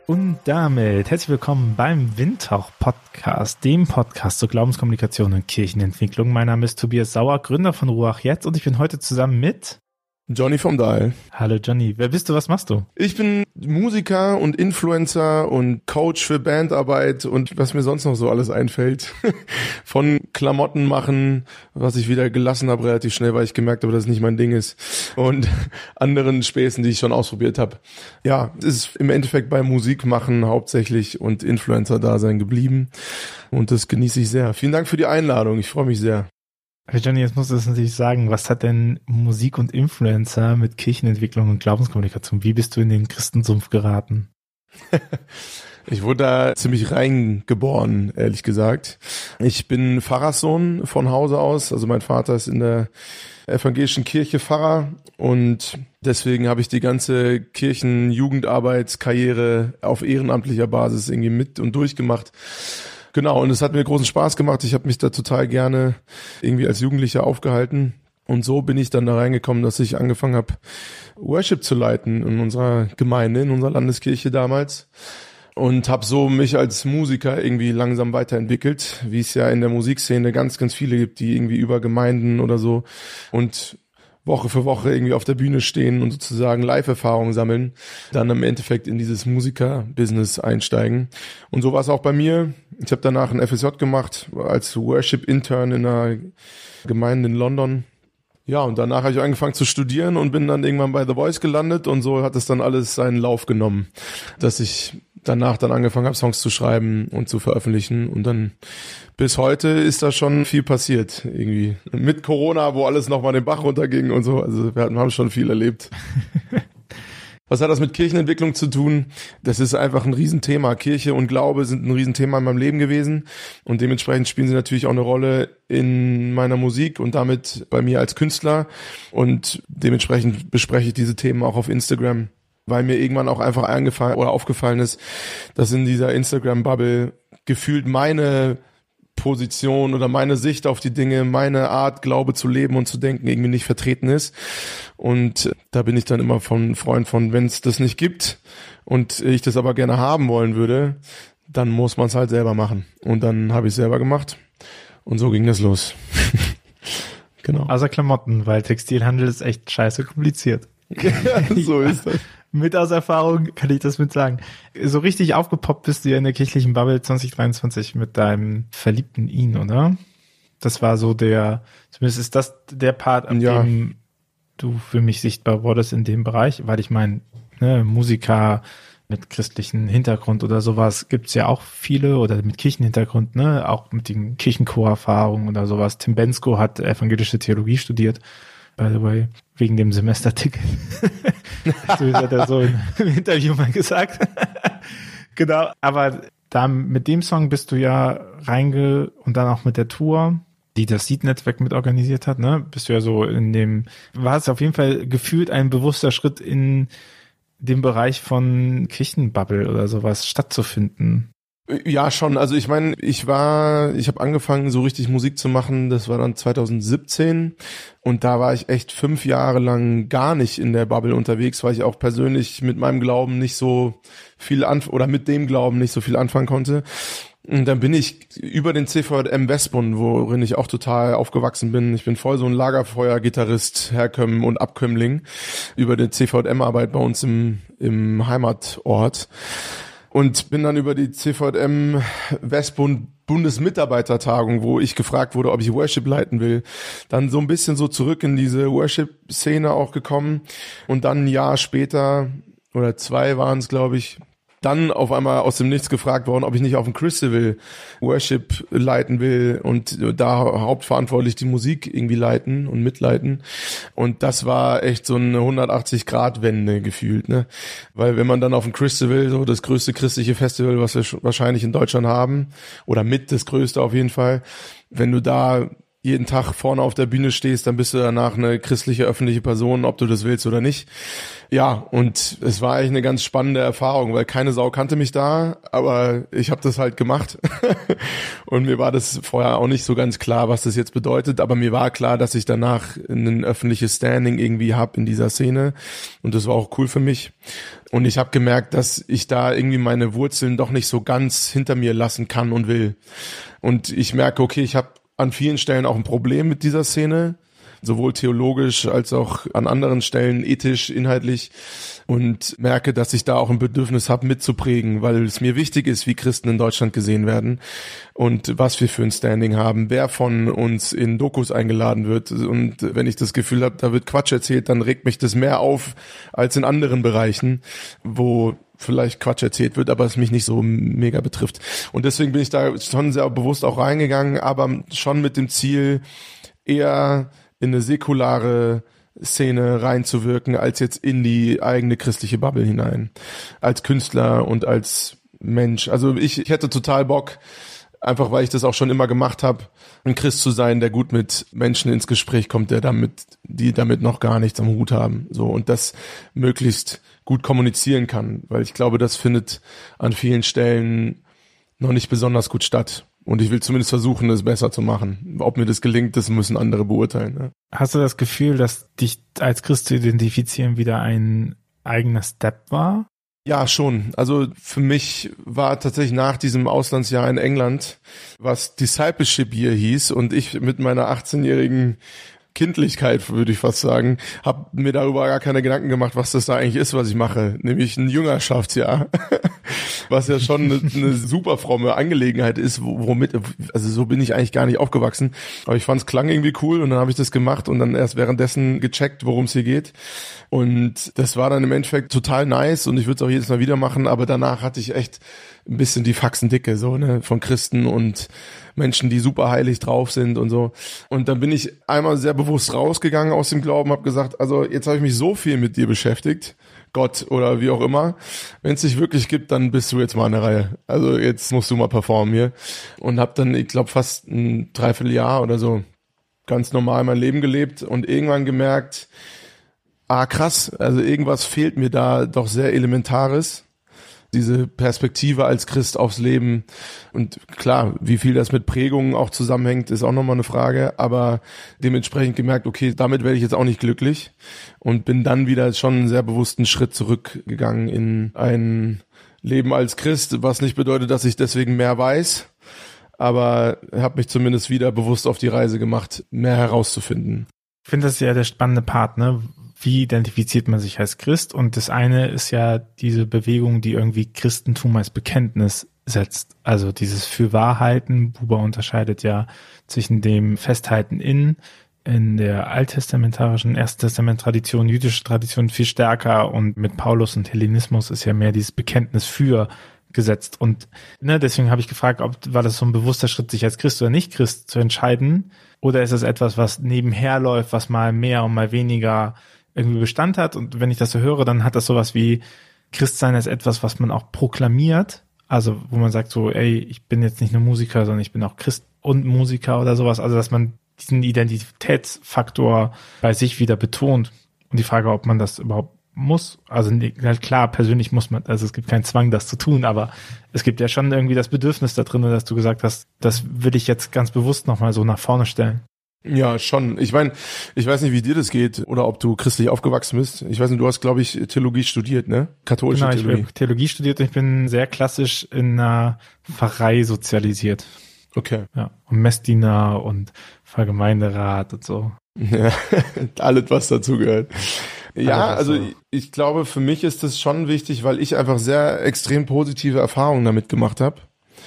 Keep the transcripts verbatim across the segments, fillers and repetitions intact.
Und damit herzlich willkommen beim Windhauch-Podcast, dem Podcast zur Glaubenskommunikation und Kirchenentwicklung. Mein Name ist Tobias Sauer, Gründer von Ruach Jetzt, und ich bin heute zusammen mit Johnny vom Dial. Hallo Johnny, wer bist du, was machst du? Ich bin Musiker und Influencer und Coach für Bandarbeit und was mir sonst noch so alles einfällt. Von Klamotten machen, was ich wieder gelassen habe relativ schnell, weil ich gemerkt habe, dass es nicht mein Ding ist. Und anderen Späßen, die ich schon ausprobiert habe. Ja, es ist im Endeffekt bei Musik machen hauptsächlich und Influencer-Dasein geblieben. Und das genieße ich sehr. Vielen Dank für die Einladung, ich freue mich sehr. Hey Johnny, jetzt musst du es natürlich sagen, was hat denn Musik und Influencer mit Kirchenentwicklung und Glaubenskommunikation? Wie bist du in den Christensumpf geraten? Ich wurde da ziemlich reingeboren, ehrlich gesagt. Ich bin Pfarrerssohn von Hause aus, also mein Vater ist in der evangelischen Kirche Pfarrer und deswegen habe ich die ganze Kirchen-Jugendarbeitskarriere auf ehrenamtlicher Basis irgendwie mit und durchgemacht. Genau, und es hat mir großen Spaß gemacht. Ich habe mich da total gerne irgendwie als Jugendlicher aufgehalten. Und so bin ich dann da reingekommen, dass ich angefangen habe, Worship zu leiten in unserer Gemeinde, in unserer Landeskirche damals. Und habe so mich als Musiker irgendwie langsam weiterentwickelt, wie es ja in der Musikszene ganz, ganz viele gibt, die irgendwie über Gemeinden oder so und Woche für Woche irgendwie auf der Bühne stehen und sozusagen Live-Erfahrungen sammeln, dann im Endeffekt in dieses Musiker-Business einsteigen. Und so war es auch bei mir. Ich habe danach ein F S J gemacht als Worship-Intern in einer Gemeinde in London. Ja, und danach habe ich angefangen zu studieren und bin dann irgendwann bei The Voice gelandet und so hat es dann alles seinen Lauf genommen, dass ich danach dann angefangen habe, Songs zu schreiben und zu veröffentlichen und dann bis heute ist da schon viel passiert irgendwie. Mit Corona, wo alles nochmal den Bach runterging und so, also wir haben schon viel erlebt. Was hat das mit Kirchenentwicklung zu tun? Das ist einfach ein Riesenthema. Kirche und Glaube sind ein Riesenthema in meinem Leben gewesen und dementsprechend spielen sie natürlich auch eine Rolle in meiner Musik und damit bei mir als Künstler und dementsprechend bespreche ich diese Themen auch auf Instagram, weil mir irgendwann auch einfach eingefallen oder aufgefallen ist, dass in dieser Instagram-Bubble gefühlt meine Position oder meine Sicht auf die Dinge, meine Art, Glaube zu leben und zu denken irgendwie nicht vertreten ist. Und da bin ich dann immer von Freund von, wenn es das nicht gibt und ich das aber gerne haben wollen würde, dann muss man es halt selber machen. Und dann habe ich es selber gemacht und so ging das los. Genau. Außer Klamotten, weil Textilhandel ist echt scheiße kompliziert. Ja, so ist das. Mit aus Erfahrung kann ich das mit sagen. So richtig aufgepoppt bist du ja in der kirchlichen Bubble zwanzig dreiundzwanzig mit deinem verliebten Ihn, oder? Das war so der, zumindest ist das der Part, an ja. dem du für mich sichtbar wurdest in dem Bereich, weil ich meine, ne, Musiker mit christlichen Hintergrund oder sowas gibt's ja auch viele oder mit Kirchenhintergrund, ne, auch mit den Kirchenchorerfahrungen oder sowas. Tim Bensko hat evangelische Theologie studiert. By the way, wegen dem Semesterticket. So hat er so im Interview mal gesagt. Genau, aber da mit dem Song bist du ja reinge und dann auch mit der Tour, die das Seed-Netzwerk mit organisiert hat, ne? Bist du ja so in dem, war es auf jeden Fall gefühlt ein bewusster Schritt in dem Bereich von Kirchenbubble oder sowas stattzufinden. Ja, schon. Also ich meine, ich war, ich habe angefangen, so richtig Musik zu machen, das war dann zwanzig siebzehn und da war ich echt fünf Jahre lang gar nicht in der Bubble unterwegs, weil ich auch persönlich mit meinem Glauben nicht so viel anf- oder mit dem Glauben nicht so viel anfangen konnte. Und dann bin ich über den C V J M Westbund, worin ich auch total aufgewachsen bin. Ich bin voll so ein Lagerfeuer-Gitarrist, Herkömm und Abkömmling, über die C V J M-Arbeit bei uns im, im Heimatort. Und bin dann über die C V J M Westbund Bundesmitarbeitertagung, wo ich gefragt wurde, ob ich Worship leiten will, dann so ein bisschen so zurück in diese Worship-Szene auch gekommen. Und dann ein Jahr später, oder zwei waren es, glaube ich, dann auf einmal aus dem Nichts gefragt worden, ob ich nicht auf dem Christival Worship leiten will und da hauptverantwortlich die Musik irgendwie leiten und mitleiten. Und das war echt so eine hundertachtzig-Grad-Wende gefühlt, ne? Weil wenn man dann auf dem Christival, so das größte christliche Festival, was wir wahrscheinlich in Deutschland haben, oder mit das größte auf jeden Fall, wenn du da jeden Tag vorne auf der Bühne stehst, dann bist du danach eine christliche öffentliche Person, ob du das willst oder nicht. Ja, und es war eigentlich eine ganz spannende Erfahrung, weil keine Sau kannte mich da, aber ich habe das halt gemacht. Und mir war das vorher auch nicht so ganz klar, was das jetzt bedeutet, aber mir war klar, dass ich danach ein öffentliches Standing irgendwie habe in dieser Szene und das war auch cool für mich. Und ich habe gemerkt, dass ich da irgendwie meine Wurzeln doch nicht so ganz hinter mir lassen kann und will. Und ich merke, okay, ich habe an vielen Stellen auch ein Problem mit dieser Szene, sowohl theologisch als auch an anderen Stellen ethisch, inhaltlich, und merke, dass ich da auch ein Bedürfnis habe, mitzuprägen, weil es mir wichtig ist, wie Christen in Deutschland gesehen werden und was wir für ein Standing haben, wer von uns in Dokus eingeladen wird. Und wenn ich das Gefühl habe, da wird Quatsch erzählt, dann regt mich das mehr auf als in anderen Bereichen, wo vielleicht Quatsch erzählt wird, aber es mich nicht so mega betrifft. Und deswegen bin ich da schon sehr bewusst auch reingegangen, aber schon mit dem Ziel, eher in eine säkulare Szene reinzuwirken, als jetzt in die eigene christliche Bubble hinein. Als Künstler und als Mensch. Also ich, ich hätte total Bock, einfach weil ich das auch schon immer gemacht habe, ein Christ zu sein, der gut mit Menschen ins Gespräch kommt, der damit, die damit noch gar nichts am Hut haben. So, und das möglichst gut kommunizieren kann, weil ich glaube, das findet an vielen Stellen noch nicht besonders gut statt. Und ich will zumindest versuchen, es besser zu machen. Ob mir das gelingt, das müssen andere beurteilen. Ne? Hast du das Gefühl, dass dich als Christ zu identifizieren wieder ein eigener Step war? Ja, schon. Also für mich war tatsächlich nach diesem Auslandsjahr in England, was Discipleship Year hieß, und ich mit meiner achtzehnjährigen Kindlichkeit, würde ich fast sagen, habe mir darüber gar keine Gedanken gemacht, was das da eigentlich ist, was ich mache, nämlich ein Jüngerschaftsjahr, was ja schon eine, eine super fromme Angelegenheit ist, womit, also so bin ich eigentlich gar nicht aufgewachsen, aber ich fand es klang irgendwie cool und dann habe ich das gemacht und dann erst währenddessen gecheckt, worum es hier geht, und das war dann im Endeffekt total nice und ich würde es auch jedes Mal wieder machen, aber danach hatte ich echt ein bisschen die Faxendicke, so, ne, von Christen und Menschen, die super heilig drauf sind und so. Und dann bin ich einmal sehr bewusst rausgegangen aus dem Glauben, habe gesagt, also jetzt habe ich mich so viel mit dir beschäftigt, Gott oder wie auch immer. Wenn es dich wirklich gibt, dann bist du jetzt mal an der Reihe. Also jetzt musst du mal performen hier. Und habe dann, ich glaube, fast ein Dreivierteljahr oder so ganz normal mein Leben gelebt und irgendwann gemerkt, ah krass, also irgendwas fehlt mir da doch sehr Elementares. Diese Perspektive als Christ aufs Leben. Und klar, wie viel das mit Prägungen auch zusammenhängt, ist auch nochmal eine Frage. Aber dementsprechend gemerkt, okay, damit werde ich jetzt auch nicht glücklich. Und bin dann wieder schon einen sehr bewussten Schritt zurückgegangen in ein Leben als Christ, was nicht bedeutet, dass ich deswegen mehr weiß. Aber habe mich zumindest wieder bewusst auf die Reise gemacht, mehr herauszufinden. Ich finde das ja der spannende Part, ne? Wie identifiziert man sich als Christ? Und das eine ist ja diese Bewegung, die irgendwie Christentum als Bekenntnis setzt. Also dieses Fürwahrhalten. Buber unterscheidet ja zwischen dem Festhalten in, in der alttestamentarischen, Ersttestament-Tradition, jüdische Tradition viel stärker, und mit Paulus und Hellenismus ist ja mehr dieses Bekenntnis für gesetzt. Und ne, deswegen habe ich gefragt, ob war das so ein bewusster Schritt, sich als Christ oder nicht Christ zu entscheiden? Oder ist es etwas, was nebenher läuft, was mal mehr und mal weniger irgendwie Bestand hat? Und wenn ich das so höre, dann hat das sowas wie Christsein als etwas, was man auch proklamiert. Also wo man sagt so, ey, ich bin jetzt nicht nur Musiker, sondern ich bin auch Christ und Musiker oder sowas. Also dass man diesen Identitätsfaktor bei sich wieder betont. Und die Frage, ob man das überhaupt muss, also halt klar, persönlich muss man, also es gibt keinen Zwang, das zu tun, aber es gibt ja schon irgendwie das Bedürfnis da drin, dass du gesagt hast, das will ich jetzt ganz bewusst nochmal so nach vorne stellen. Ja, schon. Ich meine, ich weiß nicht, wie dir das geht oder ob du christlich aufgewachsen bist. Ich weiß nicht, du hast, glaube ich, Theologie studiert, ne? Katholische genau, Theologie. Ich habe Theologie studiert und ich bin sehr klassisch in einer Pfarrei sozialisiert. Okay. Ja, und Messdiener und Pfarrgemeinderat und so. Ja, alles, was dazugehört. Ja, also ich, ich glaube, für mich ist das schon wichtig, weil ich einfach sehr extrem positive Erfahrungen damit gemacht habe.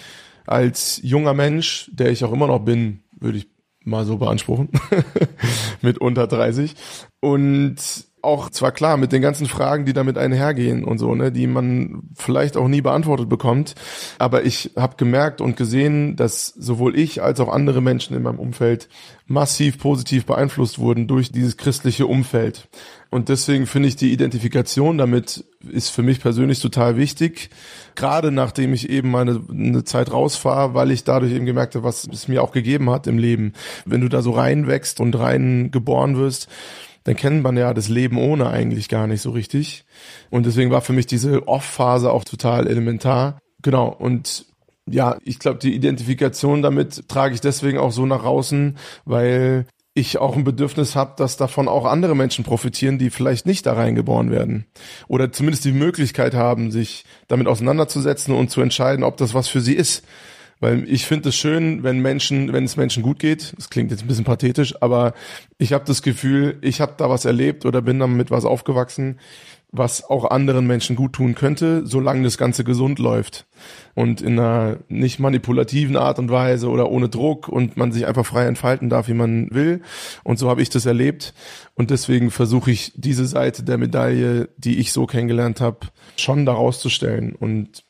Als junger Mensch, der ich auch immer noch bin, würde ich mal so beanspruchen, mit unter dreißig. Und auch zwar klar mit den ganzen Fragen, die damit einhergehen und so, ne, die man vielleicht auch nie beantwortet bekommt, aber ich habe gemerkt und gesehen, dass sowohl ich als auch andere Menschen in meinem Umfeld massiv positiv beeinflusst wurden durch dieses christliche Umfeld. Und deswegen finde ich, die Identifikation damit ist für mich persönlich total wichtig, gerade nachdem ich eben mal eine, eine Zeit rausfahre, weil ich dadurch eben gemerkt habe, was es mir auch gegeben hat im Leben. Wenn du da so reinwächst und rein geboren wirst, dann kennt man ja das Leben ohne eigentlich gar nicht so richtig. Und deswegen war für mich diese Off-Phase auch total elementar. Genau, und ja, ich glaube, die Identifikation damit trage ich deswegen auch so nach außen, weil ich auch ein Bedürfnis habe, dass davon auch andere Menschen profitieren, die vielleicht nicht da reingeboren werden. Oder zumindest die Möglichkeit haben, sich damit auseinanderzusetzen und zu entscheiden, ob das was für sie ist. Weil ich finde es schön, wenn Menschen, wenn es Menschen gut geht. Das klingt jetzt ein bisschen pathetisch, aber ich habe das Gefühl, ich habe da was erlebt oder bin damit was aufgewachsen, was auch anderen Menschen gut tun könnte, solange das Ganze gesund läuft und in einer nicht manipulativen Art und Weise oder ohne Druck und man sich einfach frei entfalten darf, wie man will. Und so habe ich das erlebt und deswegen versuche ich diese Seite der Medaille, die ich so kennengelernt habe, schon da rauszustellen. Und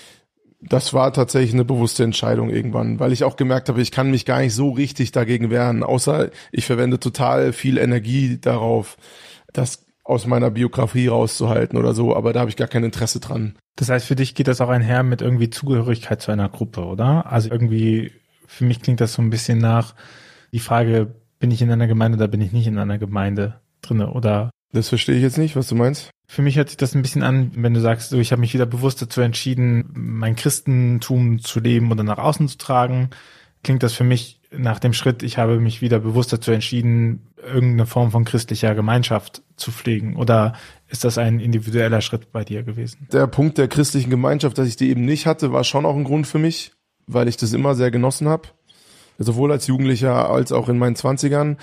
das war tatsächlich eine bewusste Entscheidung irgendwann, weil ich auch gemerkt habe, ich kann mich gar nicht so richtig dagegen wehren, außer ich verwende total viel Energie darauf, das aus meiner Biografie rauszuhalten oder so, aber da habe ich gar kein Interesse dran. Das heißt, für dich geht das auch einher mit irgendwie Zugehörigkeit zu einer Gruppe, oder? Also irgendwie, für mich klingt das so ein bisschen nach die Frage, bin ich in einer Gemeinde oder bin ich nicht in einer Gemeinde drinne, oder? Das verstehe ich jetzt nicht, was du meinst. Für mich hört sich das ein bisschen an, wenn du sagst, so, ich habe mich wieder bewusst dazu entschieden, mein Christentum zu leben oder nach außen zu tragen. Klingt das für mich nach dem Schritt, ich habe mich wieder bewusst dazu entschieden, irgendeine Form von christlicher Gemeinschaft zu pflegen? Oder ist das ein individueller Schritt bei dir gewesen? Der Punkt der christlichen Gemeinschaft, dass ich die eben nicht hatte, war schon auch ein Grund für mich, weil ich das immer sehr genossen habe. Sowohl als Jugendlicher als auch in meinen Zwanzigern.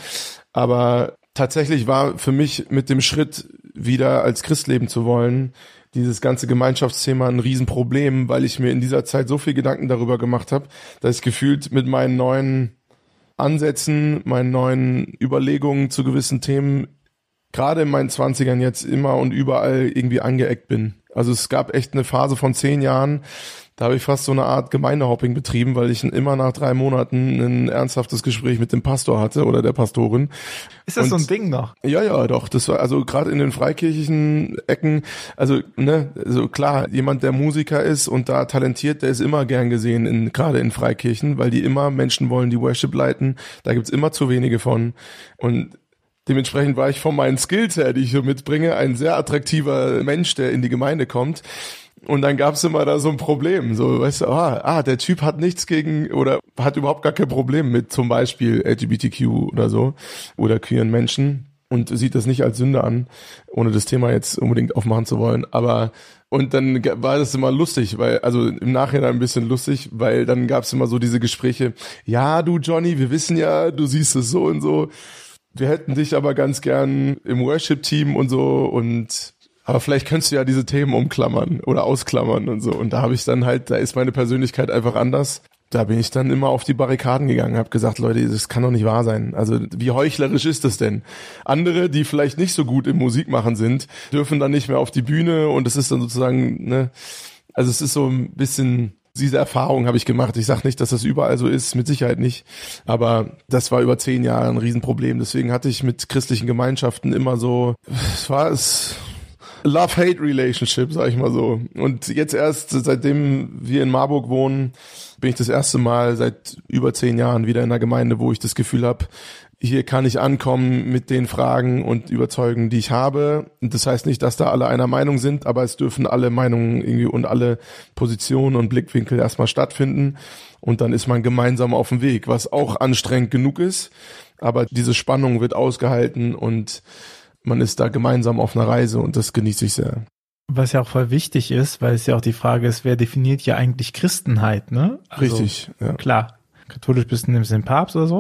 Aber tatsächlich war für mich mit dem Schritt, wieder als Christ leben zu wollen, dieses ganze Gemeinschaftsthema ein Riesenproblem, weil ich mir in dieser Zeit so viel Gedanken darüber gemacht habe, dass ich gefühlt mit meinen neuen Ansätzen, meinen neuen Überlegungen zu gewissen Themen, gerade in meinen Zwanzigern jetzt immer und überall irgendwie angeeckt bin. Also es gab echt eine Phase von zehn Jahren, da habe ich fast so eine Art Gemeindehopping betrieben, weil ich immer nach drei Monaten ein ernsthaftes Gespräch mit dem Pastor hatte oder der Pastorin. Ist das und, so ein Ding noch? Ja, ja, doch. Das war also gerade in den freikirchlichen Ecken, also ne, also klar, jemand, der Musiker ist und da talentiert, der ist immer gern gesehen, in, gerade in Freikirchen, weil die immer Menschen wollen, die Worship leiten. Da gibt's immer zu wenige von. Und dementsprechend war ich von meinen Skills her, die ich hier mitbringe, ein sehr attraktiver Mensch, der in die Gemeinde kommt. Und dann gab's immer da so ein Problem, so, weißt du, ah, ah, der Typ hat nichts gegen oder hat überhaupt gar kein Problem mit zum Beispiel L G B T Q oder so oder queeren Menschen und sieht das nicht als Sünde an, ohne das Thema jetzt unbedingt aufmachen zu wollen, aber und dann war das immer lustig, weil, also im Nachhinein ein bisschen lustig, weil dann gab's immer so diese Gespräche, ja, du Johnny, wir wissen ja, du siehst es so und so, wir hätten dich aber ganz gern im Worship-Team und so und aber vielleicht könntest du ja diese Themen umklammern oder ausklammern und so. Und da habe ich dann halt, da ist meine Persönlichkeit einfach anders. Da bin ich dann immer auf die Barrikaden gegangen, habe gesagt, Leute, das kann doch nicht wahr sein. Also wie heuchlerisch ist das denn? Andere, die vielleicht nicht so gut im Musikmachen sind, dürfen dann nicht mehr auf die Bühne und das ist dann sozusagen, ne, also es ist so ein bisschen, diese Erfahrung habe ich gemacht. Ich sage nicht, dass das überall so ist, mit Sicherheit nicht. Aber das war über zehn Jahre ein Riesenproblem. Deswegen hatte ich mit christlichen Gemeinschaften immer so, es war es... Love-Hate-Relationship, sag ich mal so. Und jetzt erst, seitdem wir in Marburg wohnen, bin ich das erste Mal seit über zehn Jahren wieder in einer Gemeinde, wo ich das Gefühl habe, hier kann ich ankommen mit den Fragen und Überzeugungen, die ich habe. Und das heißt nicht, dass da alle einer Meinung sind, aber es dürfen alle Meinungen irgendwie und alle Positionen und Blickwinkel erstmal stattfinden. Und dann ist man gemeinsam auf dem Weg, was auch anstrengend genug ist. Aber diese Spannung wird ausgehalten und man ist da gemeinsam auf einer Reise und das genieße ich sehr. Was ja auch voll wichtig ist, weil es ja auch die Frage ist, wer definiert ja eigentlich Christenheit, ne? Also, richtig, ja. Klar, katholisch bist du nimmst den Papst oder so,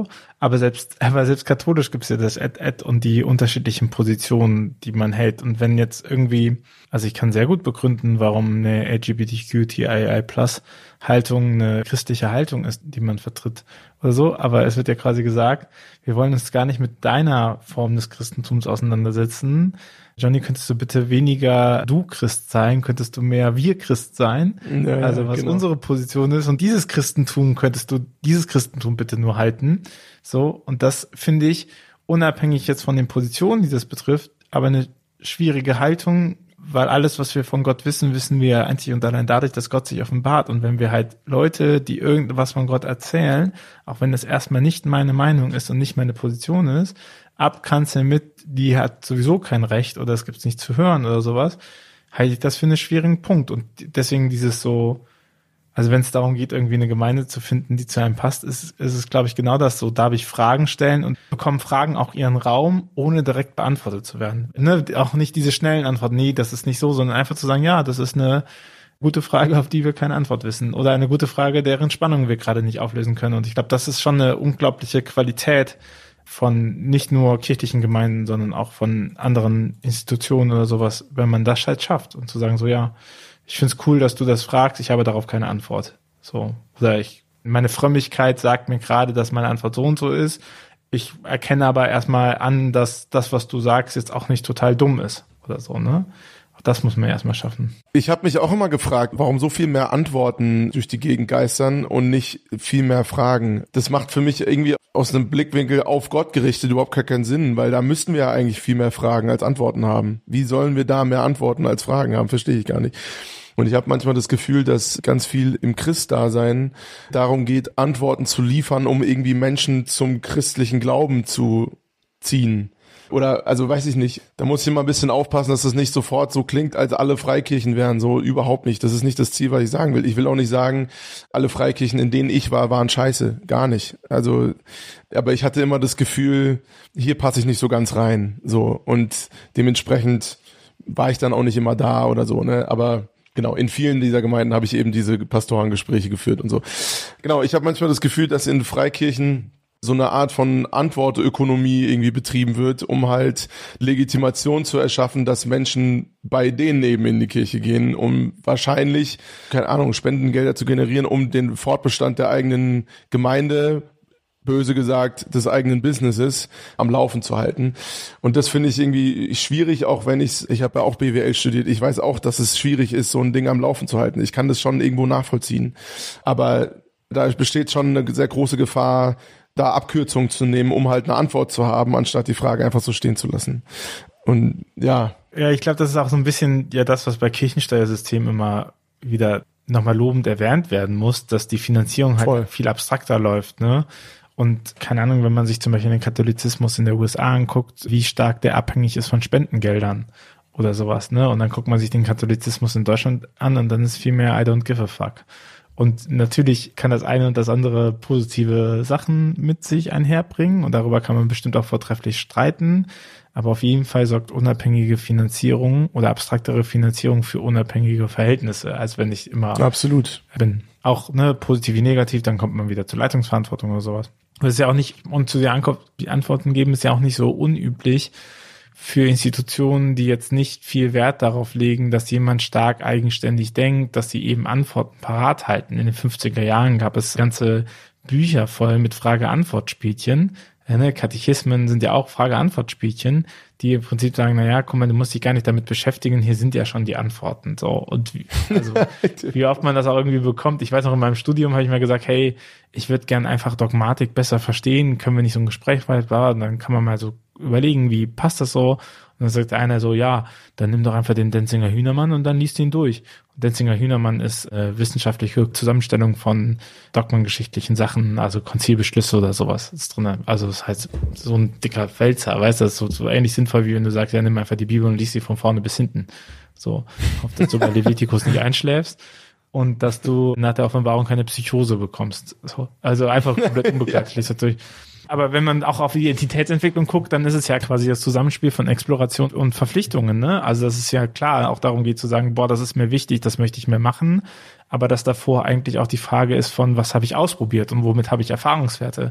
Aber selbst, aber selbst katholisch gibt's ja das Et-Et und die unterschiedlichen Positionen, die man hält. Und wenn jetzt irgendwie, also ich kann sehr gut begründen, warum eine L G B T Q T I I Plus Haltung eine christliche Haltung ist, die man vertritt oder so. Aber es wird ja quasi gesagt, wir wollen uns gar nicht mit deiner Form des Christentums auseinandersetzen. Johnny, könntest du bitte weniger du Christ sein, könntest du mehr wir Christ sein? Ja, also was genau unsere Position ist. Und dieses Christentum könntest du, dieses Christentum bitte nur halten. So, und das finde ich, unabhängig jetzt von den Positionen, die das betrifft, aber eine schwierige Haltung, weil alles, was wir von Gott wissen, wissen wir einzig und allein dadurch, dass Gott sich offenbart. Und wenn wir halt Leute, die irgendwas von Gott erzählen, auch wenn das erstmal nicht meine Meinung ist und nicht meine Position ist, abkanzeln mit, die hat sowieso kein Recht oder es gibt's nicht zu hören oder sowas, halte ich das für einen schwierigen Punkt. Und deswegen dieses so, also wenn es darum geht, irgendwie eine Gemeinde zu finden, die zu einem passt, ist, ist es, glaube ich, genau das so. Darf ich Fragen stellen und bekommen Fragen auch ihren Raum, ohne direkt beantwortet zu werden. Ne? Auch nicht diese schnellen Antworten, nee, das ist nicht so, sondern einfach zu sagen, ja, das ist eine gute Frage, auf die wir keine Antwort wissen. Oder eine gute Frage, deren Spannung wir gerade nicht auflösen können. Und ich glaube, das ist schon eine unglaubliche Qualität von nicht nur kirchlichen Gemeinden, sondern auch von anderen Institutionen oder sowas, wenn man das halt schafft und zu sagen so, ja, ich find's cool, dass du das fragst, ich habe darauf keine Antwort. So, oder ich, meine Frömmigkeit sagt mir gerade, dass meine Antwort so und so ist. Ich erkenne aber erstmal an, dass das, was du sagst, jetzt auch nicht total dumm ist oder so, ne? Auch das muss man erstmal schaffen. Ich habe mich auch immer gefragt, warum so viel mehr Antworten durch die Gegend geistern und nicht viel mehr Fragen. Das macht für mich irgendwie aus einem Blickwinkel auf Gott gerichtet überhaupt gar keinen Sinn, weil da müssten wir ja eigentlich viel mehr Fragen als Antworten haben. Wie sollen wir da mehr Antworten als Fragen haben? Verstehe ich gar nicht. Und ich habe manchmal das Gefühl, dass ganz viel im Christdasein darum geht, Antworten zu liefern, um irgendwie Menschen zum christlichen Glauben zu ziehen. Oder, also weiß ich nicht, da muss ich immer ein bisschen aufpassen, dass das nicht sofort so klingt, als alle Freikirchen wären, so überhaupt nicht. Das ist nicht das Ziel, was ich sagen will. Ich will auch nicht sagen, alle Freikirchen, in denen ich war, waren scheiße. Gar nicht. Also, aber ich hatte immer das Gefühl, hier passe ich nicht so ganz rein. So, und dementsprechend war ich dann auch nicht immer da oder so, ne, aber genau, in vielen dieser Gemeinden habe ich eben diese Pastorengespräche geführt und so. Genau, ich habe manchmal das Gefühl, dass in Freikirchen so eine Art von Antwortökonomie irgendwie betrieben wird, um halt Legitimation zu erschaffen, dass Menschen bei denen eben in die Kirche gehen, um wahrscheinlich, keine Ahnung, Spendengelder zu generieren, um den Fortbestand der eigenen Gemeinde, böse gesagt, des eigenen Businesses am Laufen zu halten. Und das finde ich irgendwie schwierig, auch wenn ich, ich habe ja auch B W L studiert, ich weiß auch, dass es schwierig ist, so ein Ding am Laufen zu halten. Ich kann das schon irgendwo nachvollziehen. Aber da besteht schon eine sehr große Gefahr, da Abkürzungen zu nehmen, um halt eine Antwort zu haben, anstatt die Frage einfach so stehen zu lassen. Und ja. Ja, ich glaube, das ist auch so ein bisschen ja das, was bei Kirchensteuersystemen immer wieder nochmal lobend erwähnt werden muss, dass die Finanzierung halt Voll. viel abstrakter läuft, ne? Und keine Ahnung, wenn man sich zum Beispiel den Katholizismus in der U S A anguckt, wie stark der abhängig ist von Spendengeldern oder sowas, ne? Und dann guckt man sich den Katholizismus in Deutschland an und dann ist viel mehr I don't give a fuck. Und natürlich kann das eine und das andere positive Sachen mit sich einherbringen und darüber kann man bestimmt auch vortrefflich streiten. Aber auf jeden Fall sorgt unabhängige Finanzierung oder abstraktere Finanzierung für unabhängige Verhältnisse, als wenn ich immer absolut bin. Auch ne, positiv wie negativ, dann kommt man wieder zur Leitungsverantwortung oder sowas. Das ist ja auch nicht, und zu der Ankunft, die Antworten geben, ist ja auch nicht so unüblich für Institutionen, die jetzt nicht viel Wert darauf legen, dass jemand stark eigenständig denkt, dass sie eben Antworten parat halten. In den fünfziger Jahren gab es ganze Bücher voll mit Frage-Antwort-Spielchen. Ne, Katechismen sind ja auch Frage-Antwort-Spielchen, die im Prinzip sagen, na ja, guck mal, du musst dich gar nicht damit beschäftigen, hier sind ja schon die Antworten. So, und wie, also, wie oft man das auch irgendwie bekommt. Ich weiß noch, in meinem Studium habe ich mir gesagt, hey, ich würde gern einfach Dogmatik besser verstehen, können wir nicht so ein Gespräch weiter, und dann kann man mal so überlegen, wie passt das so? Und dann sagt einer so, ja, dann nimm doch einfach den Denzinger Hühnermann und dann liest ihn durch. Und Denzinger Hühnermann ist äh, wissenschaftliche Zusammenstellung von dogmengeschichtlichen Sachen, also Konzilbeschlüsse oder sowas ist drin. Also das heißt, so ein dicker Wälzer, weißt du, das ist so, so ähnlich sinnvoll, wie wenn du sagst, ja, nimm einfach die Bibel und liest sie von vorne bis hinten. So, hoffe, dass du bei Levitikus nicht einschläfst und dass du nach der Offenbarung keine Psychose bekommst. So, also einfach komplett unbegleitet, liest das durch. Aber wenn man auch auf die Identitätsentwicklung guckt, dann ist es ja quasi das Zusammenspiel von Exploration und Verpflichtungen, ne? Also das ist ja klar, auch darum geht zu sagen, boah, das ist mir wichtig, das möchte ich mehr machen. Aber dass davor eigentlich auch die Frage ist von, was habe ich ausprobiert und womit habe ich Erfahrungswerte?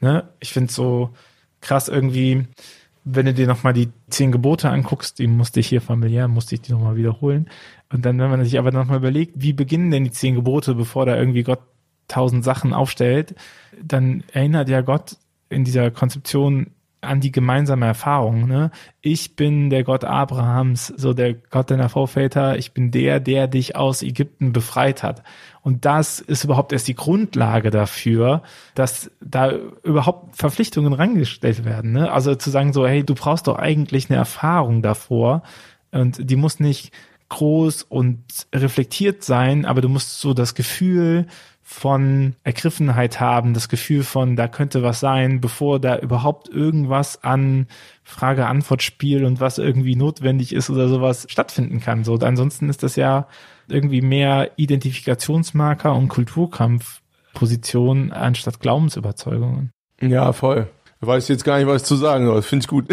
ne, ich finde es so krass irgendwie, wenn du dir nochmal die zehn Gebote anguckst, die musste ich hier familiär, musste ich die nochmal wiederholen. Und dann, wenn man sich aber nochmal überlegt, wie beginnen denn die zehn Gebote, bevor da irgendwie Gott tausend Sachen aufstellt, dann erinnert ja Gott in dieser Konzeption an die gemeinsame Erfahrung, ne? Ich bin der Gott Abrahams, so der Gott deiner Vorväter, ich bin der, der dich aus Ägypten befreit hat. Und das ist überhaupt erst die Grundlage dafür, dass da überhaupt Verpflichtungen rangestellt werden, ne? Also zu sagen so, hey, du brauchst doch eigentlich eine Erfahrung davor und die muss nicht groß und reflektiert sein, aber du musst so das Gefühl von Ergriffenheit haben, das Gefühl von, da könnte was sein, bevor da überhaupt irgendwas an Frage-Antwort-Spiel und was irgendwie notwendig ist oder sowas stattfinden kann. So, und ansonsten ist das ja irgendwie mehr Identifikationsmarker und Kulturkampfposition anstatt Glaubensüberzeugungen. Ja, voll. Ich weiß jetzt gar nicht, was zu sagen soll. Finde ich gut.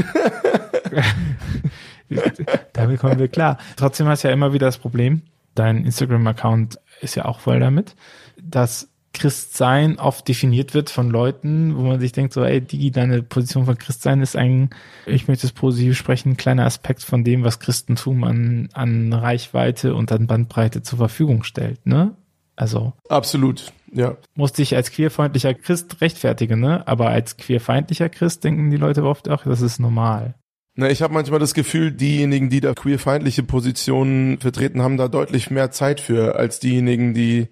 Damit kommen wir klar. Trotzdem hast du ja immer wieder das Problem, dein Instagram-Account ist ja auch voll damit, dass Christsein oft definiert wird von Leuten, wo man sich denkt, so, ey, Digi, deine Position von Christsein ist ein, ich möchte es positiv sprechen, ein kleiner Aspekt von dem, was Christentum an, an Reichweite und an Bandbreite zur Verfügung stellt, ne? Also. Absolut, ja. Musste ich als queerfreundlicher Christ rechtfertigen, ne? Aber als queerfeindlicher Christ denken die Leute oft auch, das ist normal. Na, ich habe manchmal das Gefühl, diejenigen, die da queerfeindliche Positionen vertreten, haben da deutlich mehr Zeit für, als diejenigen, die,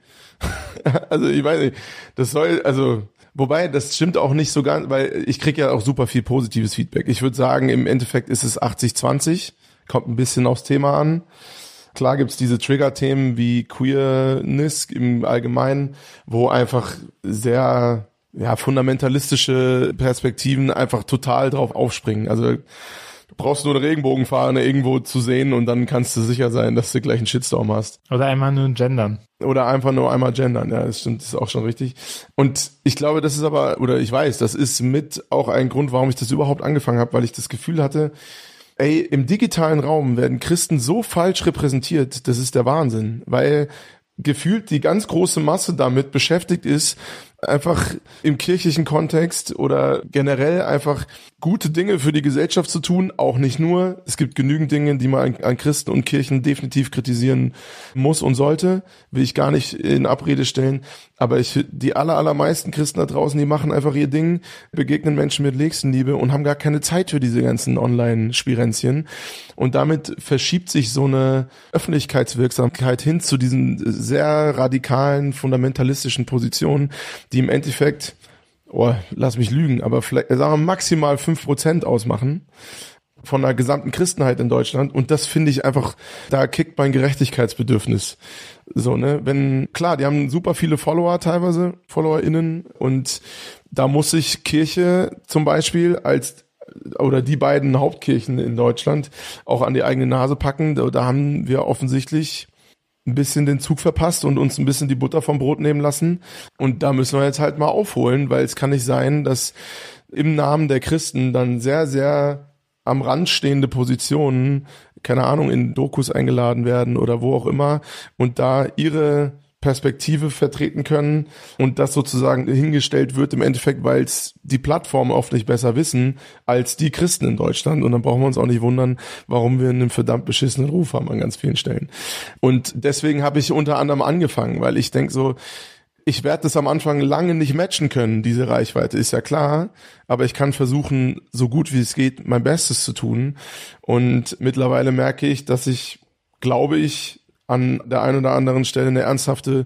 also ich weiß nicht, das soll, also, wobei, das stimmt auch nicht so ganz, weil ich kriege ja auch super viel positives Feedback. Ich würde sagen, im Endeffekt ist es achtzig zwanzig, kommt ein bisschen aufs Thema an. Klar gibt's diese Trigger-Themen wie Queerness im Allgemeinen, wo einfach sehr, ja, fundamentalistische Perspektiven einfach total drauf aufspringen. Also du brauchst nur eine Regenbogenfahne irgendwo zu sehen und dann kannst du sicher sein, dass du gleich einen Shitstorm hast. Oder einmal nur gendern. Oder einfach nur einmal gendern, ja, das stimmt, das ist auch schon richtig. Und ich glaube, das ist aber, oder ich weiß, das ist mit auch ein Grund, warum ich das überhaupt angefangen habe, weil ich das Gefühl hatte, ey, im digitalen Raum werden Christen so falsch repräsentiert, das ist der Wahnsinn, weil gefühlt die ganz große Masse damit beschäftigt ist, einfach im kirchlichen Kontext oder generell einfach gute Dinge für die Gesellschaft zu tun, auch nicht nur. Es gibt genügend Dinge, die man an Christen und Kirchen definitiv kritisieren muss und sollte, will ich gar nicht in Abrede stellen. Aber ich, die aller, allermeisten Christen da draußen, die machen einfach ihr Ding, begegnen Menschen mit Nächstenliebe und haben gar keine Zeit für diese ganzen Online-Spirenzchen. Und damit verschiebt sich so eine Öffentlichkeitswirksamkeit hin zu diesen sehr radikalen, fundamentalistischen Positionen, die im Endeffekt, oh, lass mich lügen, aber vielleicht, sagen wir maximal fünf Prozent ausmachen von der gesamten Christenheit in Deutschland. Und das finde ich einfach, da kickt mein Gerechtigkeitsbedürfnis. So, ne, wenn, klar, die haben super viele Follower teilweise, FollowerInnen, und da muss sich Kirche zum Beispiel als, oder die beiden Hauptkirchen in Deutschland auch an die eigene Nase packen. Da, da haben wir offensichtlich ein bisschen den Zug verpasst und uns ein bisschen die Butter vom Brot nehmen lassen. Und da müssen wir jetzt halt mal aufholen, weil es kann nicht sein, dass im Namen der Christen dann sehr, sehr am Rand stehende Positionen, keine Ahnung, in Dokus eingeladen werden oder wo auch immer und da ihre Perspektive vertreten können und das sozusagen hingestellt wird im Endeffekt, weil es die Plattformen oft nicht besser wissen als die Christen in Deutschland, und dann brauchen wir uns auch nicht wundern, warum wir einen verdammt beschissenen Ruf haben an ganz vielen Stellen. Und deswegen habe ich unter anderem angefangen, weil ich denke so, ich werde das am Anfang lange nicht matchen können, diese Reichweite, ist ja klar, aber ich kann versuchen, so gut wie es geht, mein Bestes zu tun, und mittlerweile merke ich, dass ich, glaube ich, an der einen oder anderen Stelle eine ernsthafte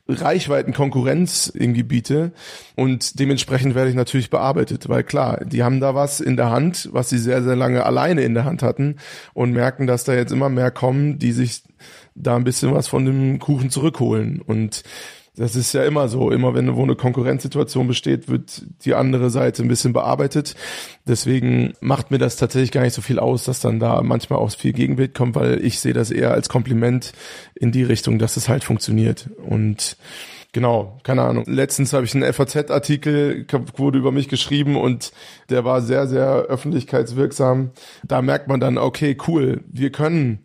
Reichweitenkonkurrenz irgendwie biete, und dementsprechend werde ich natürlich bearbeitet, weil klar, die haben da was in der Hand, was sie sehr, sehr lange alleine in der Hand hatten, und merken, dass da jetzt immer mehr kommen, die sich da ein bisschen was von dem Kuchen zurückholen. Und das ist ja immer so, immer wenn wo eine Konkurrenzsituation besteht, wird die andere Seite ein bisschen bearbeitet. Deswegen macht mir das tatsächlich gar nicht so viel aus, dass dann da manchmal auch viel Gegenbild kommt, weil ich sehe das eher als Kompliment in die Richtung, dass es halt funktioniert. Und genau, keine Ahnung. Letztens habe ich einen F A Z-Artikel, wurde über mich geschrieben, und der war sehr, sehr öffentlichkeitswirksam. Da merkt man dann, okay, cool, wir können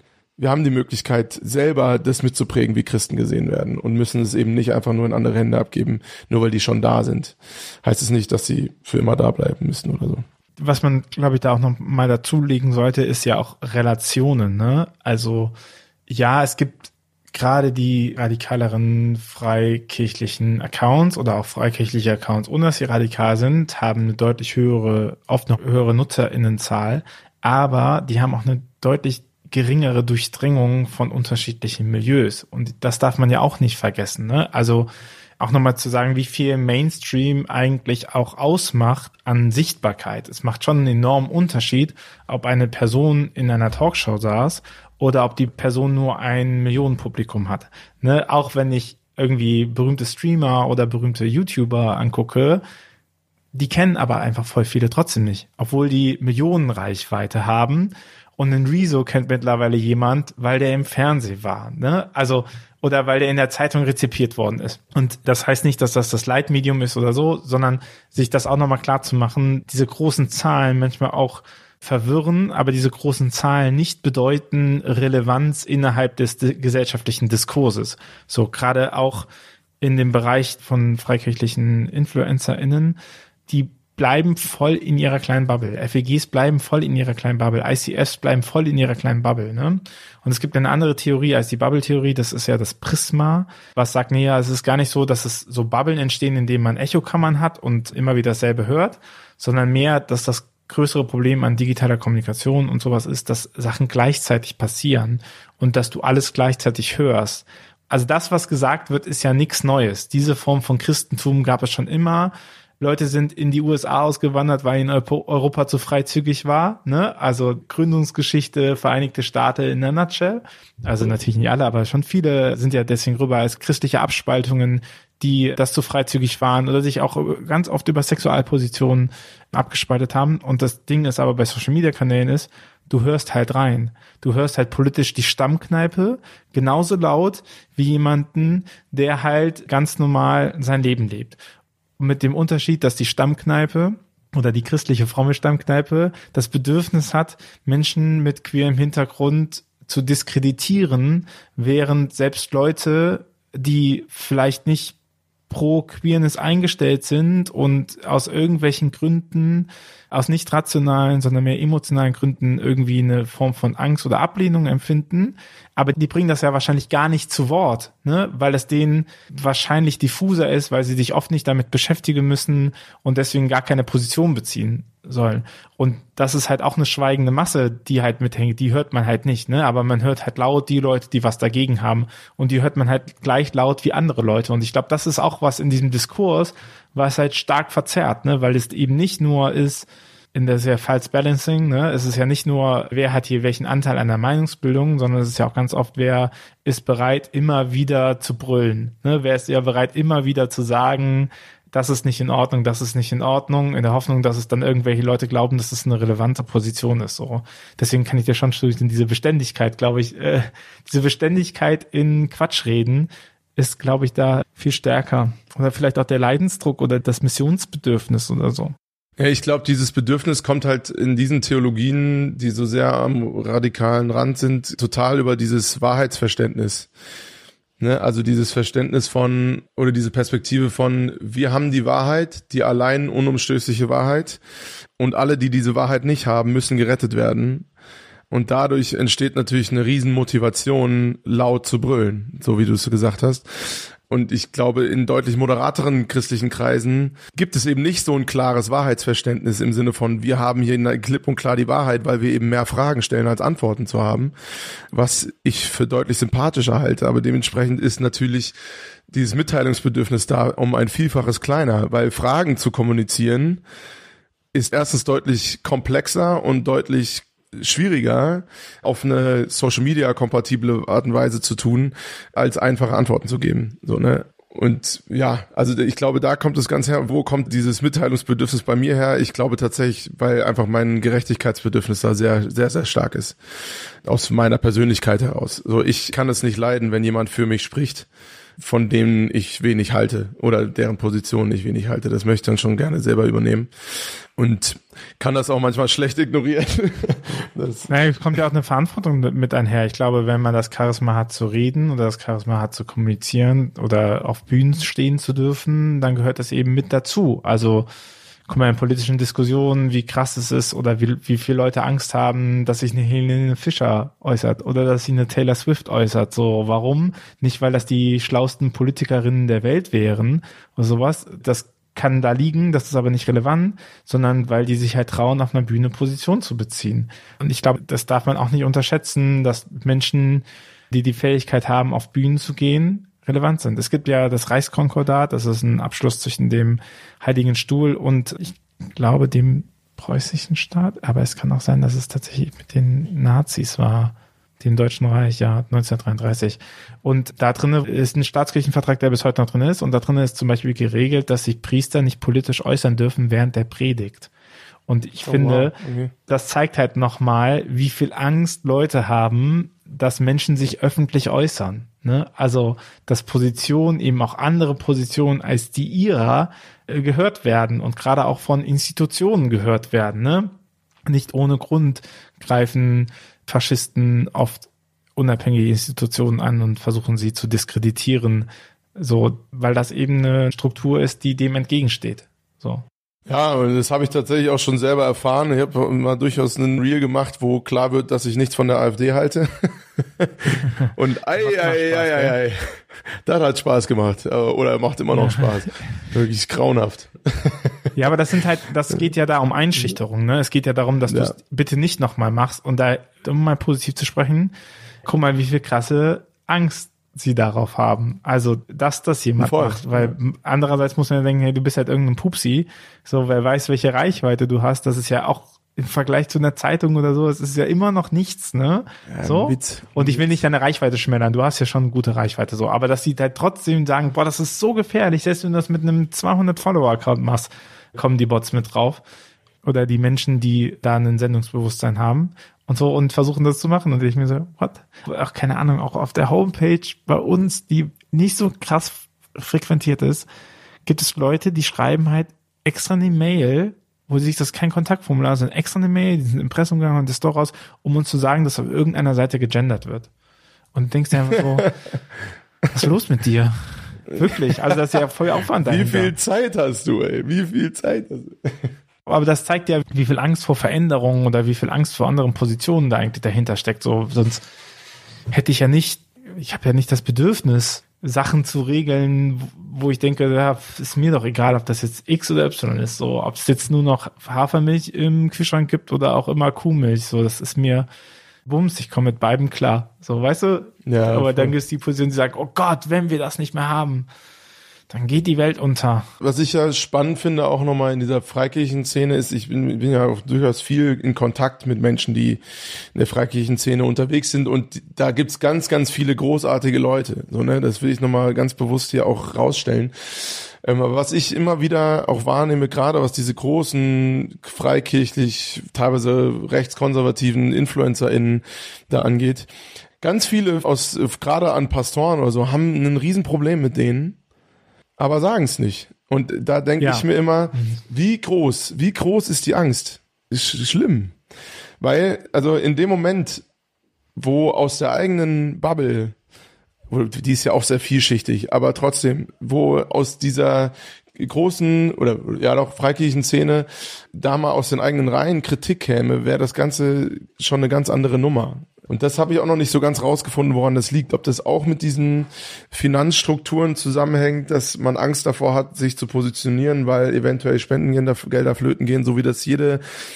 wir haben die Möglichkeit, selber das mitzuprägen, wie Christen gesehen werden und müssen es eben nicht einfach nur in andere Hände abgeben, nur weil die schon da sind. Heißt es nicht, dass sie für immer da bleiben müssen oder so. Was man, glaube ich, da auch noch mal dazulegen sollte, ist ja auch Relationen, ne? Also, ja, es gibt gerade die radikaleren freikirchlichen Accounts oder auch freikirchliche Accounts, ohne dass sie radikal sind, haben eine deutlich höhere, oft noch höhere NutzerInnenzahl, aber die haben auch eine deutlich geringere Durchdringung von unterschiedlichen Milieus. Und das darf man ja auch nicht vergessen, ne? Also, auch nochmal zu sagen, wie viel Mainstream eigentlich auch ausmacht an Sichtbarkeit. Es macht schon einen enormen Unterschied, ob eine Person in einer Talkshow saß oder ob die Person nur ein Millionenpublikum hat. Ne? Auch wenn ich irgendwie berühmte Streamer oder berühmte YouTuber angucke, die kennen aber einfach voll viele trotzdem nicht, obwohl die Millionenreichweite haben. Und einen Rezo kennt mittlerweile jemand, weil der im Fernsehen war, ne? Also, oder weil der in der Zeitung rezipiert worden ist. Und das heißt nicht, dass das das Leitmedium ist oder so, sondern sich das auch nochmal klar zu machen, diese großen Zahlen manchmal auch verwirren, aber diese großen Zahlen nicht bedeuten Relevanz innerhalb des di- gesellschaftlichen Diskurses. So, gerade auch in dem Bereich von freikirchlichen InfluencerInnen, die bleiben voll in ihrer kleinen Bubble. F E Gs bleiben voll in ihrer kleinen Bubble. I C Fs bleiben voll in ihrer kleinen Bubble, ne? Und es gibt eine andere Theorie als die Bubble-Theorie, das ist ja das Prisma, was sagt, nee, ja, es ist gar nicht so, dass es so Bubblen entstehen, in denen man Echokammern hat und immer wieder dasselbe hört, sondern mehr, dass das größere Problem an digitaler Kommunikation und sowas ist, dass Sachen gleichzeitig passieren und dass du alles gleichzeitig hörst. Also das, was gesagt wird, ist ja nichts Neues. Diese Form von Christentum gab es schon immer. Leute sind in die U S A ausgewandert, weil in Europa zu freizügig war, ne? Also Gründungsgeschichte, Vereinigte Staaten in der Nutshell. Also natürlich nicht alle, aber schon viele sind ja deswegen rüber als christliche Abspaltungen, die das zu freizügig waren oder sich auch ganz oft über Sexualpositionen abgespaltet haben. Und das Ding ist aber bei Social-Media-Kanälen ist, du hörst halt rein. Du hörst halt politisch die Stammkneipe genauso laut wie jemanden, der halt ganz normal sein Leben lebt. Mit dem Unterschied, dass die Stammkneipe oder die christliche fromme Stammkneipe das Bedürfnis hat, Menschen mit queerem Hintergrund zu diskreditieren, während selbst Leute, die vielleicht nicht pro Queerness eingestellt sind und aus irgendwelchen Gründen, aus nicht rationalen, sondern mehr emotionalen Gründen irgendwie eine Form von Angst oder Ablehnung empfinden. Aber die bringen das ja wahrscheinlich gar nicht zu Wort, ne, weil es denen wahrscheinlich diffuser ist, weil sie sich oft nicht damit beschäftigen müssen und deswegen gar keine Position beziehen sollen. Und das ist halt auch eine schweigende Masse, die halt mithängt, die hört man halt nicht, ne, aber man hört halt laut die Leute, die was dagegen haben und die hört man halt gleich laut wie andere Leute. Und ich glaube, das ist auch was in diesem Diskurs, was halt stark verzerrt, ne, weil es eben nicht nur ist, in der sehr False Balancing, ne, es ist ja nicht nur, wer hat hier welchen Anteil an der Meinungsbildung, sondern es ist ja auch ganz oft, wer ist bereit, immer wieder zu brüllen, ne, wer ist ja bereit, immer wieder zu sagen, das ist nicht in Ordnung, das ist nicht in Ordnung, in der Hoffnung, dass es dann irgendwelche Leute glauben, dass es eine relevante Position ist, so. Deswegen kann ich dir schon in diese Beständigkeit, glaube ich, äh, diese Beständigkeit in Quatschreden ist, glaube ich, da viel stärker. Oder vielleicht auch der Leidensdruck oder das Missionsbedürfnis oder so. Ja, ich glaube, dieses Bedürfnis kommt halt in diesen Theologien, die so sehr am radikalen Rand sind, total über dieses Wahrheitsverständnis. Ne? Also dieses Verständnis von, oder diese Perspektive von, wir haben die Wahrheit, die allein unumstößliche Wahrheit, und alle, die diese Wahrheit nicht haben, müssen gerettet werden. Und dadurch entsteht natürlich eine Riesenmotivation, laut zu brüllen, so wie du es gesagt hast. Und ich glaube, in deutlich moderateren christlichen Kreisen gibt es eben nicht so ein klares Wahrheitsverständnis im Sinne von, wir haben hier klipp und klar die Wahrheit, weil wir eben mehr Fragen stellen, als Antworten zu haben, was ich für deutlich sympathischer halte. Aber dementsprechend ist natürlich dieses Mitteilungsbedürfnis da um ein Vielfaches kleiner, weil Fragen zu kommunizieren ist erstens deutlich komplexer und deutlich schwieriger auf eine Social-Media-kompatible Art und Weise zu tun, als einfache Antworten zu geben. So, ne? Und ja, also ich glaube, da kommt es ganz her. Wo kommt dieses Mitteilungsbedürfnis bei mir her? Ich glaube tatsächlich, weil einfach mein Gerechtigkeitsbedürfnis da sehr, sehr, sehr stark ist. Aus meiner Persönlichkeit heraus. So, ich kann es nicht leiden, wenn jemand für mich spricht von denen ich wenig halte oder deren Position ich wenig halte. Das möchte ich dann schon gerne selber übernehmen und kann das auch manchmal schlecht ignorieren. Das naja, es kommt ja auch eine Verantwortung mit einher. Ich glaube, wenn man das Charisma hat zu reden oder das Charisma hat zu kommunizieren oder auf Bühnen stehen zu dürfen, dann gehört das eben mit dazu. Also guck mal, in politischen Diskussionen, wie krass es ist oder wie, wie viele Leute Angst haben, dass sich eine Helene Fischer äußert oder dass sich eine Taylor Swift äußert. So, warum? Nicht, weil das die schlauesten Politikerinnen der Welt wären oder sowas. Das kann da liegen, das ist aber nicht relevant, sondern weil die sich halt trauen, auf einer Bühne Position zu beziehen. Und ich glaube, das darf man auch nicht unterschätzen, dass Menschen, die die Fähigkeit haben, auf Bühnen zu gehen, relevant sind. Es gibt ja das Reichskonkordat, das ist ein Abschluss zwischen dem Heiligen Stuhl und ich glaube dem preußischen Staat, aber es kann auch sein, dass es tatsächlich mit den Nazis war, dem Deutschen Reich, ja, neunzehnhundertdreiunddreißig. Und da drin ist ein Staatskirchenvertrag, der bis heute noch drin ist und da drin ist zum Beispiel geregelt, dass sich Priester nicht politisch äußern dürfen während der Predigt. Und ich oh, finde, wow. okay. das zeigt halt nochmal, wie viel Angst Leute haben, dass Menschen sich öffentlich äußern. Ne? Also, dass Positionen, eben auch andere Positionen als die ihrer, äh, gehört werden und gerade auch von Institutionen gehört werden. Ne? Nicht ohne Grund greifen Faschisten oft unabhängige Institutionen an und versuchen sie zu diskreditieren, so, weil das eben eine Struktur ist, die dem entgegensteht. So. Ja, das habe ich tatsächlich auch schon selber erfahren. Ich habe mal durchaus einen Reel gemacht, wo klar wird, dass ich nichts von der AfD halte. Und ei, ei, ei, ei, ei. Das hat Spaß gemacht. Oder macht immer noch Spaß. Wirklich grauenhaft. Ja, aber das sind halt, das geht ja da um Einschüchterung, ne? Es geht ja darum, dass du es ja. bitte nicht nochmal machst. Und da, um mal positiv zu sprechen, guck mal, wie viel krasse Angst sie darauf haben. Also, dass das jemand Voll. macht. Weil ja. andererseits muss man ja denken, hey, du bist halt irgendein Pupsi. So, wer weiß, welche Reichweite du hast. Das ist ja auch im Vergleich zu einer Zeitung oder so, es ist ja immer noch nichts, ne? Ja, so. Witz. Und ich will nicht deine Reichweite schmälern. Du hast ja schon eine gute Reichweite, so. Aber dass sie halt trotzdem sagen, boah, das ist so gefährlich. Selbst wenn du das mit einem zweihundert Follower Account machst, kommen die Bots mit drauf. Oder die Menschen, die da ein Sendungsbewusstsein haben. Und so, und versuchen das zu machen. Und ich mir so, what? Ach, keine Ahnung, auch auf der Homepage bei uns, die nicht so krass frequentiert ist, gibt es Leute, die schreiben halt extra eine Mail, wo sie sich das kein Kontaktformular, sondern extra eine Mail, die sind im Impressum gegangen und das doch raus, um uns zu sagen, dass auf irgendeiner Seite gegendert wird. Und du denkst dir einfach so, was ist los mit dir? Wirklich, also das ist ja voll Aufwand dahinter. Wie viel Zeit hast du, ey? Wie viel Zeit hast du? Aber das zeigt ja, wie viel Angst vor Veränderungen oder wie viel Angst vor anderen Positionen da eigentlich dahinter steckt. So, sonst hätte ich ja nicht, ich habe ja nicht das Bedürfnis, Sachen zu regeln, wo ich denke, ja, ist mir doch egal, ob das jetzt X oder Y ist. So, ob es jetzt nur noch Hafermilch im Kühlschrank gibt oder auch immer Kuhmilch. So, das ist mir Bums, ich komme mit beiden klar. So, weißt du? Ja. Aber voll. Dann ist die Position, die sagt, oh Gott, wenn wir das nicht mehr haben, dann geht die Welt unter. Was ich ja spannend finde, auch nochmal in dieser Freikirchen-Szene ist, ich bin, bin ja auch durchaus viel in Kontakt mit Menschen, die in der Freikirchen-Szene unterwegs sind und da gibt's ganz, ganz viele großartige Leute. So, ne, das will ich nochmal ganz bewusst hier auch rausstellen. Ähm, aber was ich immer wieder auch wahrnehme, gerade was diese großen freikirchlich, teilweise rechtskonservativen InfluencerInnen da angeht, ganz viele aus, gerade an Pastoren oder so, haben ein Riesenproblem mit denen, aber sagen es nicht. Und da denke ja. ich mir immer, wie groß, wie groß ist die Angst? Ist schlimm. Weil, also in dem Moment, wo aus der eigenen Bubble, die ist ja auch sehr vielschichtig, aber trotzdem, wo aus dieser großen oder ja doch Freikirchen-Szene da mal aus den eigenen Reihen Kritik käme, wäre das Ganze schon eine ganz andere Nummer. Und das habe ich auch noch nicht so ganz rausgefunden, woran das liegt. Ob das auch mit diesen Finanzstrukturen zusammenhängt, dass man Angst davor hat, sich zu positionieren, weil eventuell Spendengelder flöten gehen, so wie das jede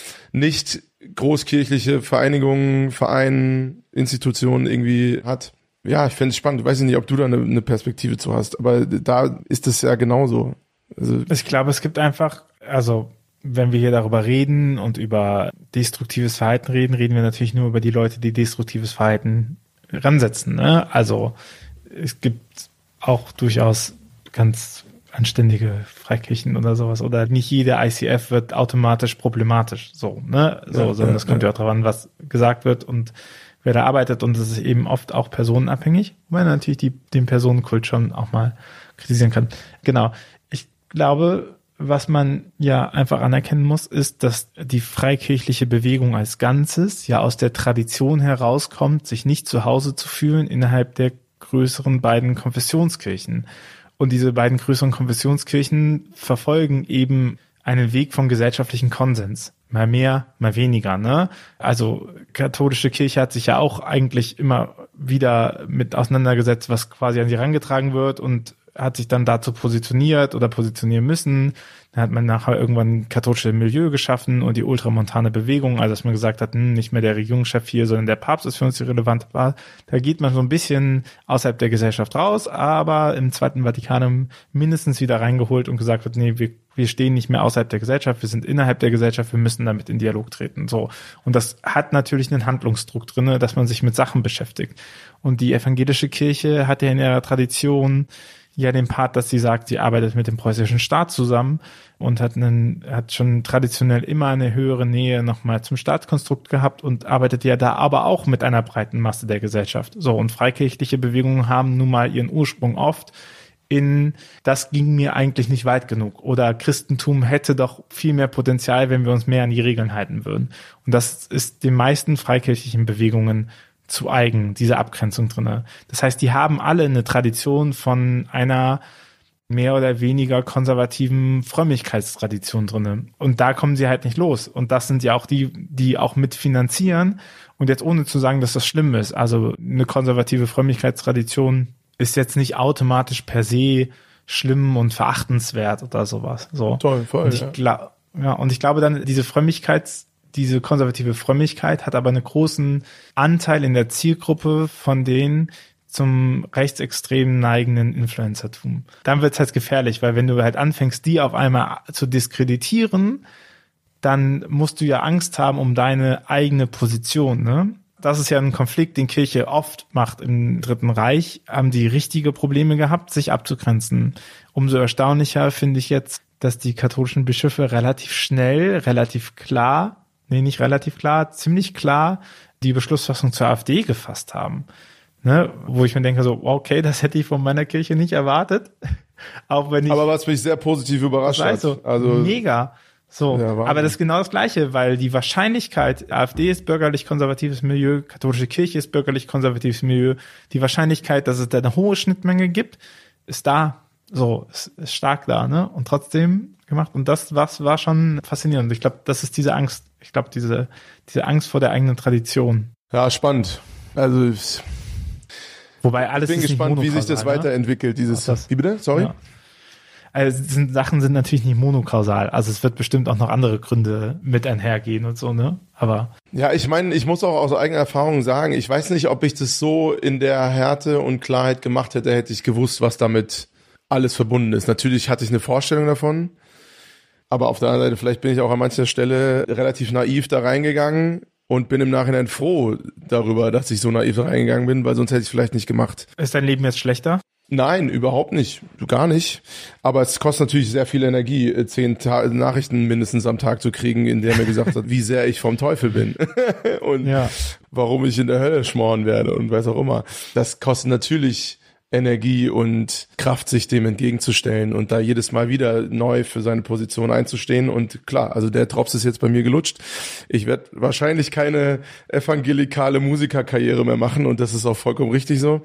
nicht großkirchliche Vereinigung, Verein, Institution irgendwie hat. Ja, ich fände es spannend. Ich weiß nicht, ob du da eine, eine Perspektive zu hast, aber da ist es ja genauso. Also ich glaube, es gibt einfach, also wenn wir hier darüber reden und über destruktives Verhalten reden, reden wir natürlich nur über die Leute, die destruktives Verhalten ransetzen. Ne? Also es gibt auch durchaus ganz anständige Freikirchen oder sowas. Oder nicht jede I C F wird automatisch problematisch. So, ne? So, ja, sondern es ja, kommt ja auch darauf an, was gesagt wird und wer da arbeitet, und das ist eben oft auch personenabhängig, weil man natürlich die, den Personenkult schon auch mal kritisieren kann. Genau. Ich glaube, was man ja einfach anerkennen muss, ist, dass die freikirchliche Bewegung als Ganzes ja aus der Tradition herauskommt, sich nicht zu Hause zu fühlen innerhalb der größeren beiden Konfessionskirchen. Und diese beiden größeren Konfessionskirchen verfolgen eben einen Weg vom gesellschaftlichen Konsens. Mal mehr, mal weniger, ne? Also katholische Kirche hat sich ja auch eigentlich immer wieder mit auseinandergesetzt, was quasi an sie herangetragen wird, und hat sich dann dazu positioniert oder positionieren müssen. Dann hat man nachher irgendwann ein katholisches Milieu geschaffen und die ultramontane Bewegung, also dass man gesagt hat, hm, nicht mehr der Regierungschef hier, sondern der Papst ist für uns die relevante Wahl. Da geht man so ein bisschen außerhalb der Gesellschaft raus, aber im Zweiten Vatikanum mindestens wieder reingeholt und gesagt wird, nee, wir, wir stehen nicht mehr außerhalb der Gesellschaft, wir sind innerhalb der Gesellschaft, wir müssen damit in Dialog treten. So. Und das hat natürlich einen Handlungsdruck drinne, dass man sich mit Sachen beschäftigt. Und die evangelische Kirche hat ja in ihrer Tradition ja den Part, dass sie sagt, sie arbeitet mit dem preußischen Staat zusammen und hat einen, hat schon traditionell immer eine höhere Nähe nochmal zum Staatskonstrukt gehabt und arbeitet ja da aber auch mit einer breiten Masse der Gesellschaft. So, und freikirchliche Bewegungen haben nun mal ihren Ursprung oft in, das ging mir eigentlich nicht weit genug, oder Christentum hätte doch viel mehr Potenzial, wenn wir uns mehr an die Regeln halten würden. Und das ist den meisten freikirchlichen Bewegungen zu eigen, diese Abgrenzung drinne. Das heißt, die haben alle eine Tradition von einer mehr oder weniger konservativen Frömmigkeitstradition drinne. Und da kommen sie halt nicht los. Und das sind ja auch die, die auch mitfinanzieren. Und jetzt ohne zu sagen, dass das schlimm ist. Also eine konservative Frömmigkeitstradition ist jetzt nicht automatisch per se schlimm und verachtenswert oder sowas. So. Toll, voll. Und ich, ja. Ja, und ich glaube dann, diese Frömmigkeits Diese konservative Frömmigkeit hat aber einen großen Anteil in der Zielgruppe von den zum rechtsextremen neigenden Influencertum. Dann wird's halt gefährlich, weil wenn du halt anfängst, die auf einmal zu diskreditieren, dann musst du ja Angst haben um deine eigene Position, ne? Das ist ja ein Konflikt, den Kirche oft macht im Dritten Reich. Haben die richtige Probleme gehabt, sich abzugrenzen. Umso erstaunlicher finde ich jetzt, dass die katholischen Bischöfe relativ schnell, relativ klar Nee, nicht relativ klar, ziemlich klar die Beschlussfassung zur AfD gefasst haben. Ne? Wo ich mir denke so, okay, das hätte ich von meiner Kirche nicht erwartet. Auch wenn ich. Aber was mich sehr positiv überrascht hat. So, also mega. So. Ja, aber das ist genau das Gleiche, weil die Wahrscheinlichkeit, AfD ist bürgerlich-konservatives Milieu, katholische Kirche ist bürgerlich-konservatives Milieu, die Wahrscheinlichkeit, dass es da eine hohe Schnittmenge gibt, ist da. So, ist, ist stark da, ne? Und trotzdem gemacht. Und das was war schon faszinierend. Ich glaube, das ist diese Angst. Ich glaube, diese diese Angst vor der eigenen Tradition. Ja, spannend. Also wobei alles. Ich bin ist gespannt, nicht wie sich das ne? weiterentwickelt. Dieses. Das, wie bitte? Sorry. Ja. Also sind, Sachen sind natürlich nicht monokausal. Also es wird bestimmt auch noch andere Gründe mit einhergehen und so, ne? Aber ja, ich meine, ich muss auch aus eigener Erfahrung sagen, ich weiß nicht, ob ich das so in der Härte und Klarheit gemacht hätte, hätte ich gewusst, was damit alles verbunden ist. Natürlich hatte ich eine Vorstellung davon, aber auf der anderen Seite, vielleicht bin ich auch an mancher Stelle relativ naiv da reingegangen und bin im Nachhinein froh darüber, dass ich so naiv da reingegangen bin, weil sonst hätte ich es vielleicht nicht gemacht. Ist dein Leben jetzt schlechter? Nein, überhaupt nicht. Gar nicht. Aber es kostet natürlich sehr viel Energie, zehn Ta- Nachrichten mindestens am Tag zu kriegen, in der mir gesagt hat, wie sehr ich vom Teufel bin. und ja. warum ich in der Hölle schmoren werde und was auch immer. Das kostet natürlich Energie und Kraft, sich dem entgegenzustellen und da jedes Mal wieder neu für seine Position einzustehen. Und klar, also der Drops ist jetzt bei mir gelutscht. Ich werde wahrscheinlich keine evangelikale Musikerkarriere mehr machen und das ist auch vollkommen richtig so.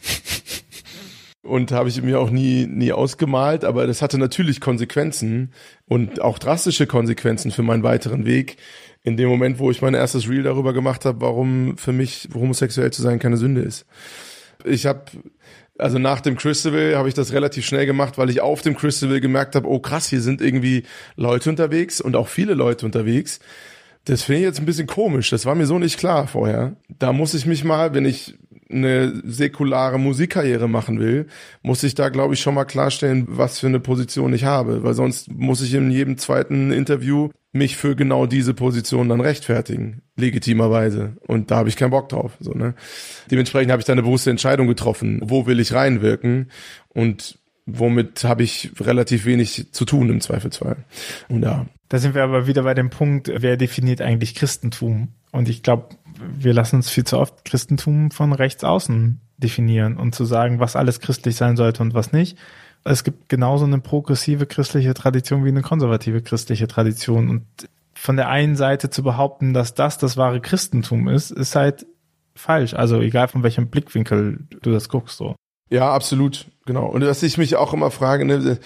Und habe ich mir auch nie nie ausgemalt, aber das hatte natürlich Konsequenzen und auch drastische Konsequenzen für meinen weiteren Weg. In dem Moment, wo ich mein erstes Reel darüber gemacht habe, warum für mich homosexuell zu sein keine Sünde ist. Ich habe, also nach dem Christabel habe ich das relativ schnell gemacht, weil ich auf dem Christabel gemerkt habe, oh krass, hier sind irgendwie Leute unterwegs und auch viele Leute unterwegs. Das finde ich jetzt ein bisschen komisch, das war mir so nicht klar vorher. Da muss ich mich mal, wenn ich eine säkulare Musikkarriere machen will, muss ich da, glaube ich, schon mal klarstellen, was für eine Position ich habe, weil sonst muss ich in jedem zweiten Interview mich für genau diese Position dann rechtfertigen, legitimerweise. Und da habe ich keinen Bock drauf. So, ne? Dementsprechend habe ich da eine bewusste Entscheidung getroffen, wo will ich reinwirken und womit habe ich relativ wenig zu tun im Zweifelsfall. Und ja. Da sind wir aber wieder bei dem Punkt, wer definiert eigentlich Christentum? Und ich glaube, wir lassen uns viel zu oft Christentum von rechts außen definieren und zu sagen, was alles christlich sein sollte und was nicht. Es gibt genauso eine progressive christliche Tradition wie eine konservative christliche Tradition. Und von der einen Seite zu behaupten, dass das das wahre Christentum ist, ist halt falsch. Also egal von welchem Blickwinkel du das guckst, so. Ja, absolut, genau. Und dass ich mich auch immer frage, ne,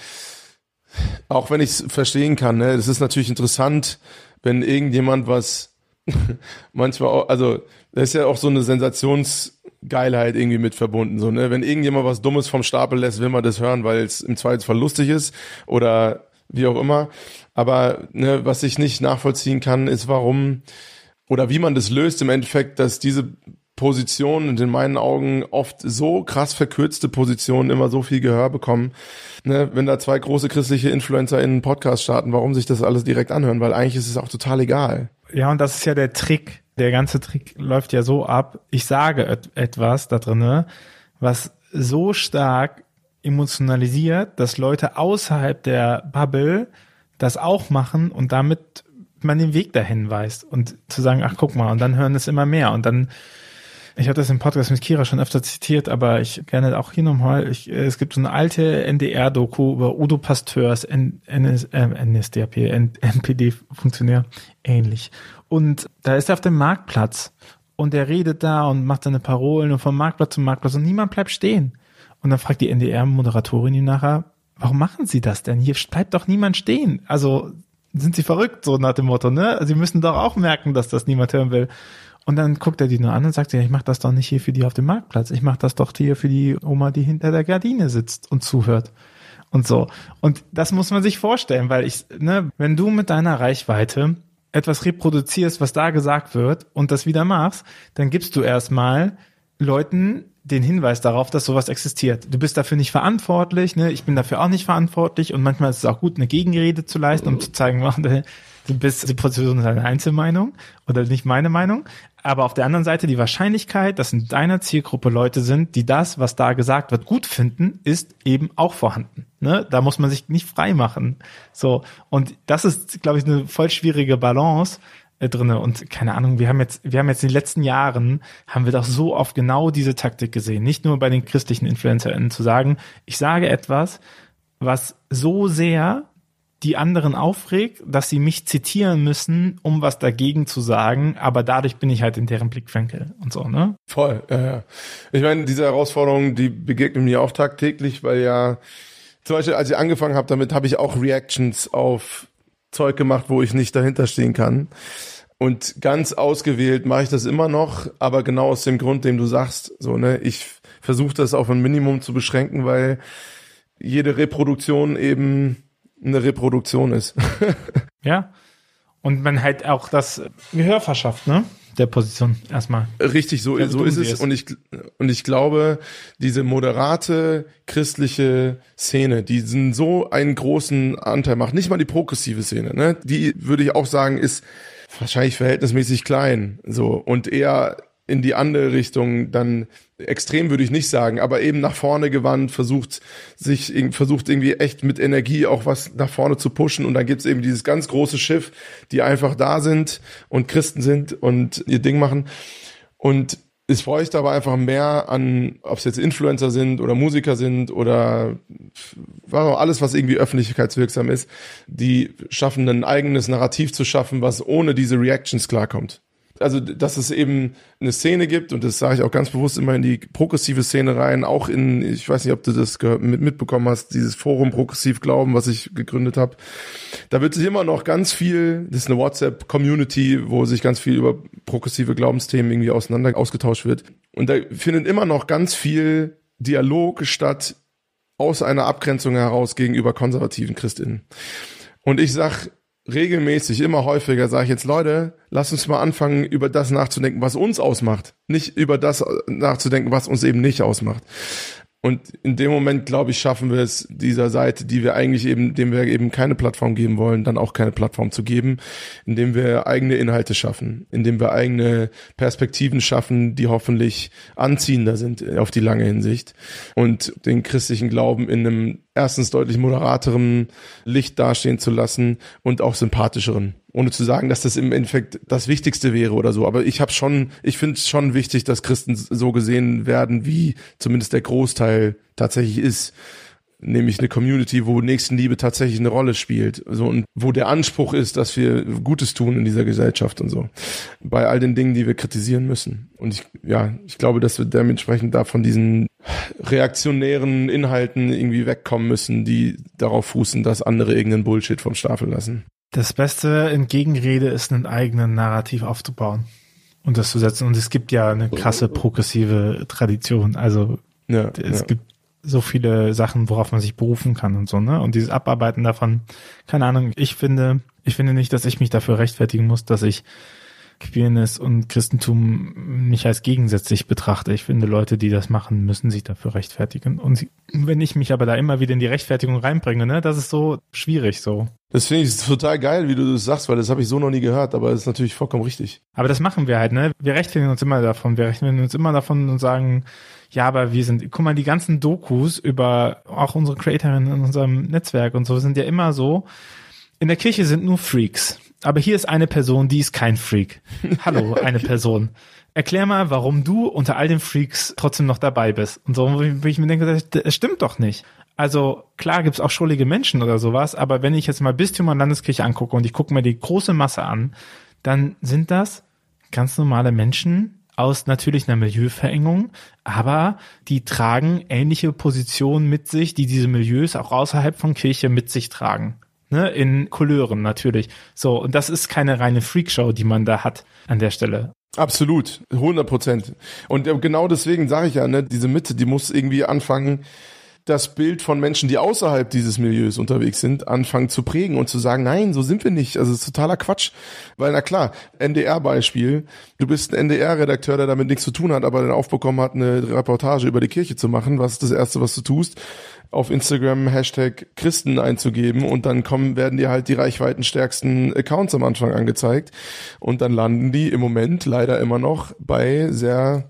auch wenn ich es verstehen kann, ne, das ist natürlich interessant, wenn irgendjemand was manchmal auch, also da ist ja auch so eine Sensationsgeilheit irgendwie mit verbunden, so, ne, wenn irgendjemand was Dummes vom Stapel lässt, will man das hören, weil es im Zweifelsfall lustig ist oder wie auch immer. Aber ne, was ich nicht nachvollziehen kann, ist warum oder wie man das löst im Endeffekt, dass diese Positionen und in meinen Augen oft so krass verkürzte Positionen immer so viel Gehör bekommen. Ne, wenn da zwei große christliche Influencer in einen Podcast starten, warum sich das alles direkt anhören? Weil eigentlich ist es auch total egal. Ja, und das ist ja der Trick. Der ganze Trick läuft ja so ab. Ich sage et- etwas da drinne, was so stark emotionalisiert, dass Leute außerhalb der Bubble das auch machen und damit man den Weg dahin weiß. Und zu sagen, ach guck mal, und dann hören es immer mehr. Und dann ich habe das im Podcast mit Kira schon öfter zitiert, aber ich gerne auch hier nochmal. Ich, es gibt so eine alte N D R-Doku über Udo Pasteurs, N, N, äh, N S D A P, N, N P D-Funktionär, ähnlich. Und da ist er auf dem Marktplatz und er redet da und macht seine Parolen und vom Marktplatz zum Marktplatz und niemand bleibt stehen. Und dann fragt die N D R-Moderatorin ihn nachher, warum machen Sie das denn? Hier bleibt doch niemand stehen. Also sind Sie verrückt, so nach dem Motto, ne? Sie müssen doch auch merken, dass das niemand hören will. Und dann guckt er die nur an und sagt, ja, ich mache das doch nicht hier für die auf dem Marktplatz. Ich mache das doch hier für die Oma, die hinter der Gardine sitzt und zuhört. Und so. Und das muss man sich vorstellen, weil ich, ne, wenn du mit deiner Reichweite etwas reproduzierst, was da gesagt wird und das wieder machst, dann gibst du erstmal Leuten den Hinweis darauf, dass sowas existiert. Du bist dafür nicht verantwortlich, ne? Ich bin dafür auch nicht verantwortlich und manchmal ist es auch gut, eine Gegenrede zu leisten, um zu zeigen, du bist, die Position ist eine Einzelmeinung oder nicht meine Meinung. Aber auf der anderen Seite die Wahrscheinlichkeit, dass in deiner Zielgruppe Leute sind, die das, was da gesagt wird, gut finden, ist eben auch vorhanden. Ne? Da muss man sich nicht frei machen. So. Und das ist, glaube ich, eine voll schwierige Balance äh, drinne. Und keine Ahnung, wir haben jetzt, wir haben jetzt in den letzten Jahren, haben wir doch so oft genau diese Taktik gesehen. Nicht nur bei den christlichen InfluencerInnen zu sagen, ich sage etwas, was so sehr die anderen aufregt, dass sie mich zitieren müssen, um was dagegen zu sagen, aber dadurch bin ich halt in deren Blickwinkel und so, ne? Voll, ja, ja. Ich meine, diese Herausforderungen, die begegnen mir auch tagtäglich, weil ja, zum Beispiel, als ich angefangen habe, damit habe ich auch Reactions auf Zeug gemacht, wo ich nicht dahinter stehen kann. Und ganz ausgewählt mache ich das immer noch, aber genau aus dem Grund, den du sagst, so, ne, ich versuche das auf ein Minimum zu beschränken, weil jede Reproduktion eben eine Reproduktion ist. Ja. Und man halt auch das Gehör verschafft, ne? Der Position erstmal. Richtig, so, ja, so ist es. Und ich, und ich glaube, diese moderate christliche Szene, die so einen großen Anteil macht, nicht mal die progressive Szene, ne? Die würde ich auch sagen, ist wahrscheinlich verhältnismäßig klein, so. Und eher in die andere Richtung, dann extrem würde ich nicht sagen, aber eben nach vorne gewandt, versucht sich versucht irgendwie echt mit Energie auch was nach vorne zu pushen und dann gibt's eben dieses ganz große Schiff, die einfach da sind und Christen sind und ihr Ding machen und es bräuchte aber einfach mehr an, ob es jetzt Influencer sind oder Musiker sind oder alles, was irgendwie öffentlichkeitswirksam ist, die schaffen ein eigenes Narrativ zu schaffen, was ohne diese Reactions klarkommt. Also, dass es eben eine Szene gibt, und das sage ich auch ganz bewusst immer in die progressive Szene rein, auch in, ich weiß nicht, ob du das mit, mitbekommen hast, dieses Forum Progressiv Glauben, was ich gegründet habe. Da wird sich immer noch ganz viel, das ist eine WhatsApp-Community, wo sich ganz viel über progressive Glaubensthemen irgendwie auseinander ausgetauscht wird. Und da findet immer noch ganz viel Dialog statt aus einer Abgrenzung heraus gegenüber konservativen Christinnen. Und ich sag regelmäßig, immer häufiger sage ich jetzt, Leute, lasst uns mal anfangen, über das nachzudenken, was uns ausmacht. Nicht über das nachzudenken, was uns eben nicht ausmacht. Und in dem Moment, glaube ich, schaffen wir es, dieser Seite, die wir eigentlich eben, dem wir eben keine Plattform geben wollen, dann auch keine Plattform zu geben, indem wir eigene Inhalte schaffen, indem wir eigene Perspektiven schaffen, die hoffentlich anziehender sind auf die lange Hinsicht und den christlichen Glauben in einem erstens deutlich moderaterem Licht dastehen zu lassen und auch sympathischeren. Ohne zu sagen, dass das im Endeffekt das Wichtigste wäre oder so. Aber ich habe schon, ich finde es schon wichtig, dass Christen so gesehen werden, wie zumindest der Großteil tatsächlich ist. Nämlich eine Community, wo Nächstenliebe tatsächlich eine Rolle spielt. So, und wo der Anspruch ist, dass wir Gutes tun in dieser Gesellschaft und so. Bei all den Dingen, die wir kritisieren müssen. Und ich, ja, ich glaube, dass wir dementsprechend da von diesen reaktionären Inhalten irgendwie wegkommen müssen, die darauf fußen, dass andere irgendeinen Bullshit vom Stapel lassen. Das Beste in Gegenrede ist, einen eigenen Narrativ aufzubauen und das zu setzen. Und es gibt ja eine krasse progressive Tradition. Also ja, es ja. gibt so viele Sachen, worauf man sich berufen kann und so, ne? Und dieses Abarbeiten davon, keine Ahnung, ich finde, ich finde nicht, dass ich mich dafür rechtfertigen muss, dass ich Queerness und Christentum nicht als gegensätzlich betrachte. Ich finde, Leute, die das machen, müssen sich dafür rechtfertigen. Und sie, wenn ich mich aber da immer wieder in die Rechtfertigung reinbringe, ne, das ist so schwierig so. Das finde ich total geil, wie du das sagst, weil das habe ich so noch nie gehört, aber das ist natürlich vollkommen richtig. Aber das machen wir halt, ne? Wir rechtfertigen uns immer davon. Wir rechtfertigen uns immer davon und sagen, ja, aber wir sind, guck mal, die ganzen Dokus über auch unsere Creatorinnen in unserem Netzwerk und so sind ja immer so, in der Kirche sind nur Freaks. Aber hier ist eine Person, die ist kein Freak. Hallo, eine Person. Erklär mal, warum du unter all den Freaks trotzdem noch dabei bist. Und so, wo ich mir denke, das stimmt doch nicht. Also klar gibt's auch schuldige Menschen oder sowas, aber wenn ich jetzt mal Bistümer und Landeskirche angucke und ich gucke mir die große Masse an, dann sind das ganz normale Menschen aus natürlich einer Milieuverengung, aber die tragen ähnliche Positionen mit sich, die diese Milieus auch außerhalb von Kirche mit sich tragen. Ne, in Couleuren natürlich. So, und das ist keine reine Freakshow, die man da hat an der Stelle. Absolut, hundert Prozent. Und genau deswegen sage ich ja, ne, diese Mitte, die muss irgendwie anfangen, das Bild von Menschen, die außerhalb dieses Milieus unterwegs sind, anfangen zu prägen und zu sagen, nein, so sind wir nicht. Also das ist totaler Quatsch. Weil, na klar, N D R-Beispiel, du bist ein N D R-Redakteur, der damit nichts zu tun hat, aber dann aufbekommen hat, eine Reportage über die Kirche zu machen. Was ist das Erste, was du tust? Auf Instagram Hashtag Christen einzugeben und dann kommen, werden dir halt die reichweitenstärksten Accounts am Anfang angezeigt und dann landen die im Moment leider immer noch bei sehr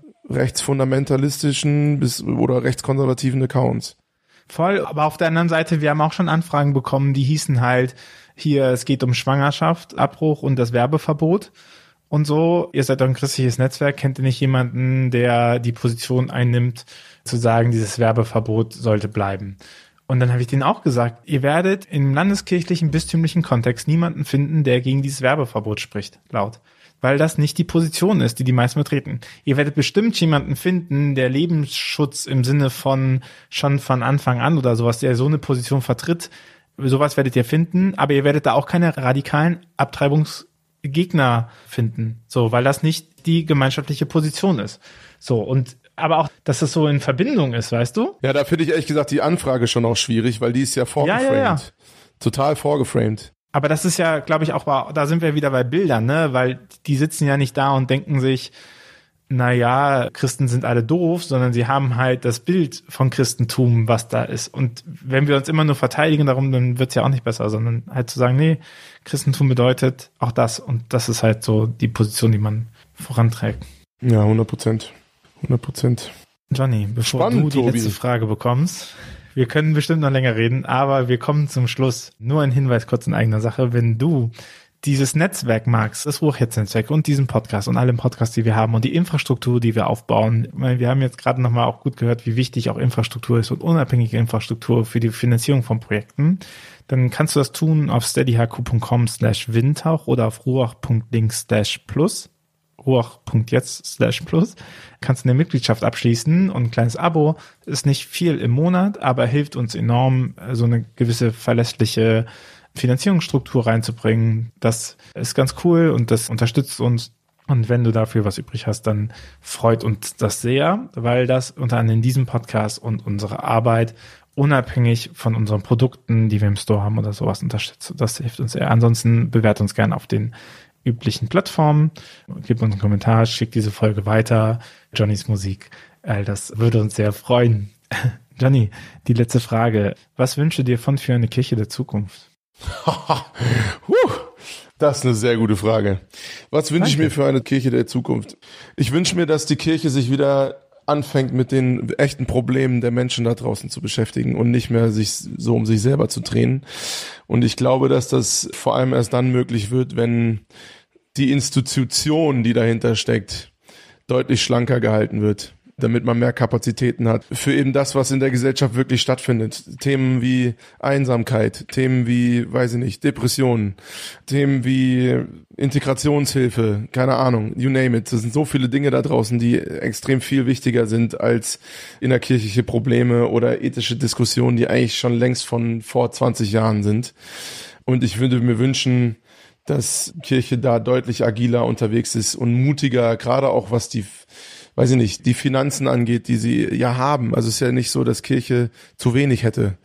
rechtsfundamentalistischen bis oder rechtskonservativen Accounts. Voll, aber auf der anderen Seite, wir haben auch schon Anfragen bekommen, die hießen halt, hier, es geht um Schwangerschaft, Abbruch und das Werbeverbot und so. Ihr seid doch ein christliches Netzwerk, kennt ihr nicht jemanden, der die Position einnimmt, zu sagen, dieses Werbeverbot sollte bleiben. Und dann habe ich denen auch gesagt, ihr werdet im landeskirchlichen, bistümlichen Kontext niemanden finden, der gegen dieses Werbeverbot spricht, laut. Weil das nicht die Position ist, die die meisten vertreten. Ihr werdet bestimmt jemanden finden, der Lebensschutz im Sinne von schon von Anfang an oder sowas, der so eine Position vertritt. Sowas werdet ihr finden, aber ihr werdet da auch keine radikalen Abtreibungsgegner finden. So, weil das nicht die gemeinschaftliche Position ist. So, und aber auch, dass das so in Verbindung ist, weißt du? Ja, da finde ich ehrlich gesagt die Anfrage schon auch schwierig, weil die ist ja vorgeframed. Ja, ja, ja. Total vorgeframed. Aber das ist ja, glaube ich, auch, da sind wir wieder bei Bildern, ne? Weil die sitzen ja nicht da und denken sich, na ja, Christen sind alle doof, sondern sie haben halt das Bild von Christentum, was da ist. Und wenn wir uns immer nur verteidigen darum, dann wird's ja auch nicht besser, sondern halt zu sagen, nee, Christentum bedeutet auch das. Und das ist halt so die Position, die man voranträgt. Ja, hundert Prozent. hundert Prozent. Johnny, bevor Spannend, du die Tobi. letzte Frage bekommst, wir können bestimmt noch länger reden, aber wir kommen zum Schluss. Nur ein Hinweis kurz in eigener Sache. Wenn du dieses Netzwerk magst, das Ruach-Jetzt-Netzwerk und diesen Podcast und alle Podcasts, die wir haben und die Infrastruktur, die wir aufbauen, wir haben jetzt gerade nochmal auch gut gehört, wie wichtig auch Infrastruktur ist und unabhängige Infrastruktur für die Finanzierung von Projekten, dann kannst du das tun auf steadyhq.com slash windhauch oder auf ruach.link slash plus. ruach.jetzt slash plus, kannst du eine Mitgliedschaft abschließen und ein kleines Abo ist nicht viel im Monat, aber hilft uns enorm, so eine gewisse verlässliche Finanzierungsstruktur reinzubringen. Das ist ganz cool und das unterstützt uns. Und wenn du dafür was übrig hast, dann freut uns das sehr, weil das unter anderem in diesem Podcast und unsere Arbeit unabhängig von unseren Produkten, die wir im Store haben oder sowas unterstützt. Das hilft uns sehr. Ansonsten bewerte uns gerne auf den üblichen Plattformen, gib uns einen Kommentar, schick diese Folge weiter, Johnnys Musik, all das würde uns sehr freuen. Johnny, die letzte Frage, was wünschst du dir von für eine Kirche der Zukunft? Das ist eine sehr gute Frage. Was wünsche ich mir für eine Kirche der Zukunft? Ich wünsche mir, dass die Kirche sich wieder anfängt, mit den echten Problemen der Menschen da draußen zu beschäftigen und nicht mehr sich so um sich selber zu drehen. Und ich glaube, dass das vor allem erst dann möglich wird, wenn die Institution, die dahinter steckt, deutlich schlanker gehalten wird, damit man mehr Kapazitäten hat für eben das, was in der Gesellschaft wirklich stattfindet. Themen wie Einsamkeit, Themen wie, weiß ich nicht, Depressionen, Themen wie Integrationshilfe, keine Ahnung, you name it. Es sind so viele Dinge da draußen, die extrem viel wichtiger sind als innerkirchliche Probleme oder ethische Diskussionen, die eigentlich schon längst von vor zwanzig Jahren sind. Und ich würde mir wünschen, dass Kirche da deutlich agiler unterwegs ist und mutiger, gerade auch was die weiß ich nicht, die Finanzen angeht, die sie ja haben. Also es ist ja nicht so, dass Kirche zu wenig hätte.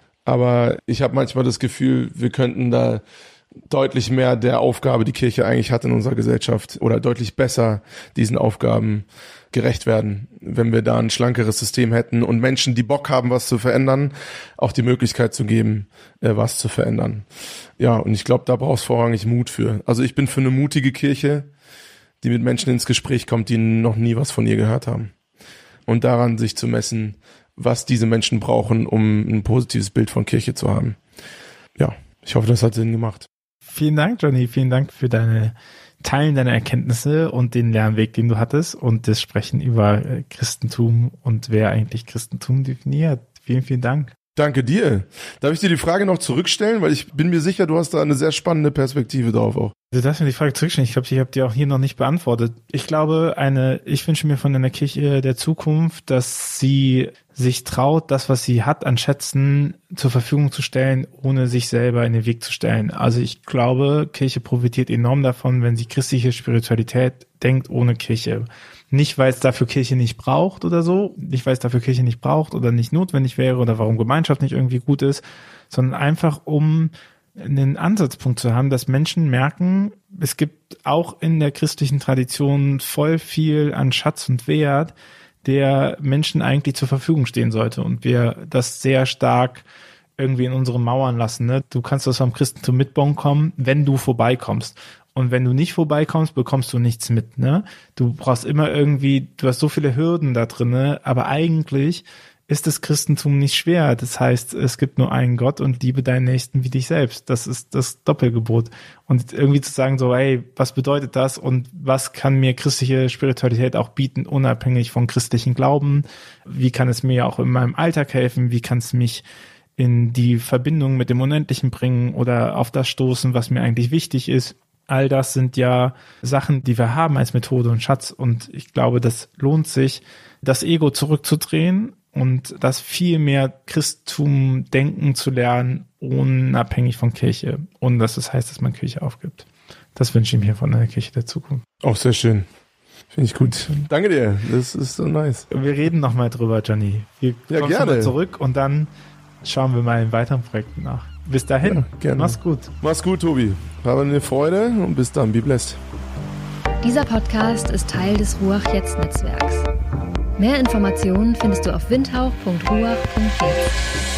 Aber ich habe manchmal das Gefühl, wir könnten da deutlich mehr der Aufgabe, die Kirche eigentlich hat in unserer Gesellschaft, oder deutlich besser diesen Aufgaben gerecht werden, wenn wir da ein schlankeres System hätten und Menschen, die Bock haben, was zu verändern, auch die Möglichkeit zu geben, was zu verändern. Ja, und ich glaube, da brauchst du vorrangig Mut für. Also ich bin für eine mutige Kirche, die mit Menschen ins Gespräch kommt, die noch nie was von ihr gehört haben. Und daran sich zu messen, was diese Menschen brauchen, um ein positives Bild von Kirche zu haben. Ja, ich hoffe, das hat Sinn gemacht. Vielen Dank, Johnny. Vielen Dank für deine Teilen deiner Erkenntnisse und den Lernweg, den du hattest und das Sprechen über Christentum und wer eigentlich Christentum definiert. Vielen, vielen Dank. Danke dir. Darf ich dir die Frage noch zurückstellen? Weil ich bin mir sicher, du hast da eine sehr spannende Perspektive drauf auch. Du darfst mir die Frage zurückstellen. Ich glaube, ich habe die auch hier noch nicht beantwortet. Ich glaube, eine, ich wünsche mir von einer Kirche der Zukunft, dass sie sich traut, das, was sie hat an Schätzen zur Verfügung zu stellen, ohne sich selber in den Weg zu stellen. Also ich glaube, Kirche profitiert enorm davon, wenn sie christliche Spiritualität denkt ohne Kirche. Nicht, weil es dafür Kirche nicht braucht oder so, nicht, weil es dafür Kirche nicht braucht oder nicht notwendig wäre oder warum Gemeinschaft nicht irgendwie gut ist, sondern einfach, um einen Ansatzpunkt zu haben, dass Menschen merken, es gibt auch in der christlichen Tradition voll viel an Schatz und Wert, der Menschen eigentlich zur Verfügung stehen sollte und wir das sehr stark irgendwie in unsere Mauern lassen. Ne? Du kannst aus vom Christentum mitbekommen, wenn du vorbeikommst. Und wenn du nicht vorbeikommst, bekommst du nichts mit, ne? Du brauchst immer irgendwie, du hast so viele Hürden da drinne, aber eigentlich ist das Christentum nicht schwer. Das heißt, es gibt nur einen Gott und liebe deinen Nächsten wie dich selbst. Das ist das Doppelgebot. Und irgendwie zu sagen so, hey, was bedeutet das und was kann mir christliche Spiritualität auch bieten, unabhängig von christlichen Glauben? Wie kann es mir auch in meinem Alltag helfen? Wie kann es mich in die Verbindung mit dem Unendlichen bringen oder auf das stoßen, was mir eigentlich wichtig ist? All das sind ja Sachen, die wir haben als Methode und Schatz. Und ich glaube, das lohnt sich, das Ego zurückzudrehen und das viel mehr Christentum denken zu lernen, unabhängig von Kirche. Ohne dass das heißt, dass man Kirche aufgibt. Das wünsche ich mir von einer Kirche der Zukunft. Auch sehr schön. Finde ich gut. Danke dir. Das ist so nice. Wir reden nochmal drüber, Johnny. Wir ja, kommen gerne. zurück und dann schauen wir mal in weiteren Projekten nach. Bis dahin, ja, gerne. Mach's gut. Mach's gut, Tobi. Habe eine Freude und bis dann. Be blessed. Dieser Podcast ist Teil des Ruach-Jetzt-Netzwerks. Mehr Informationen findest du auf windhauch punkt ruach punkt jetzt.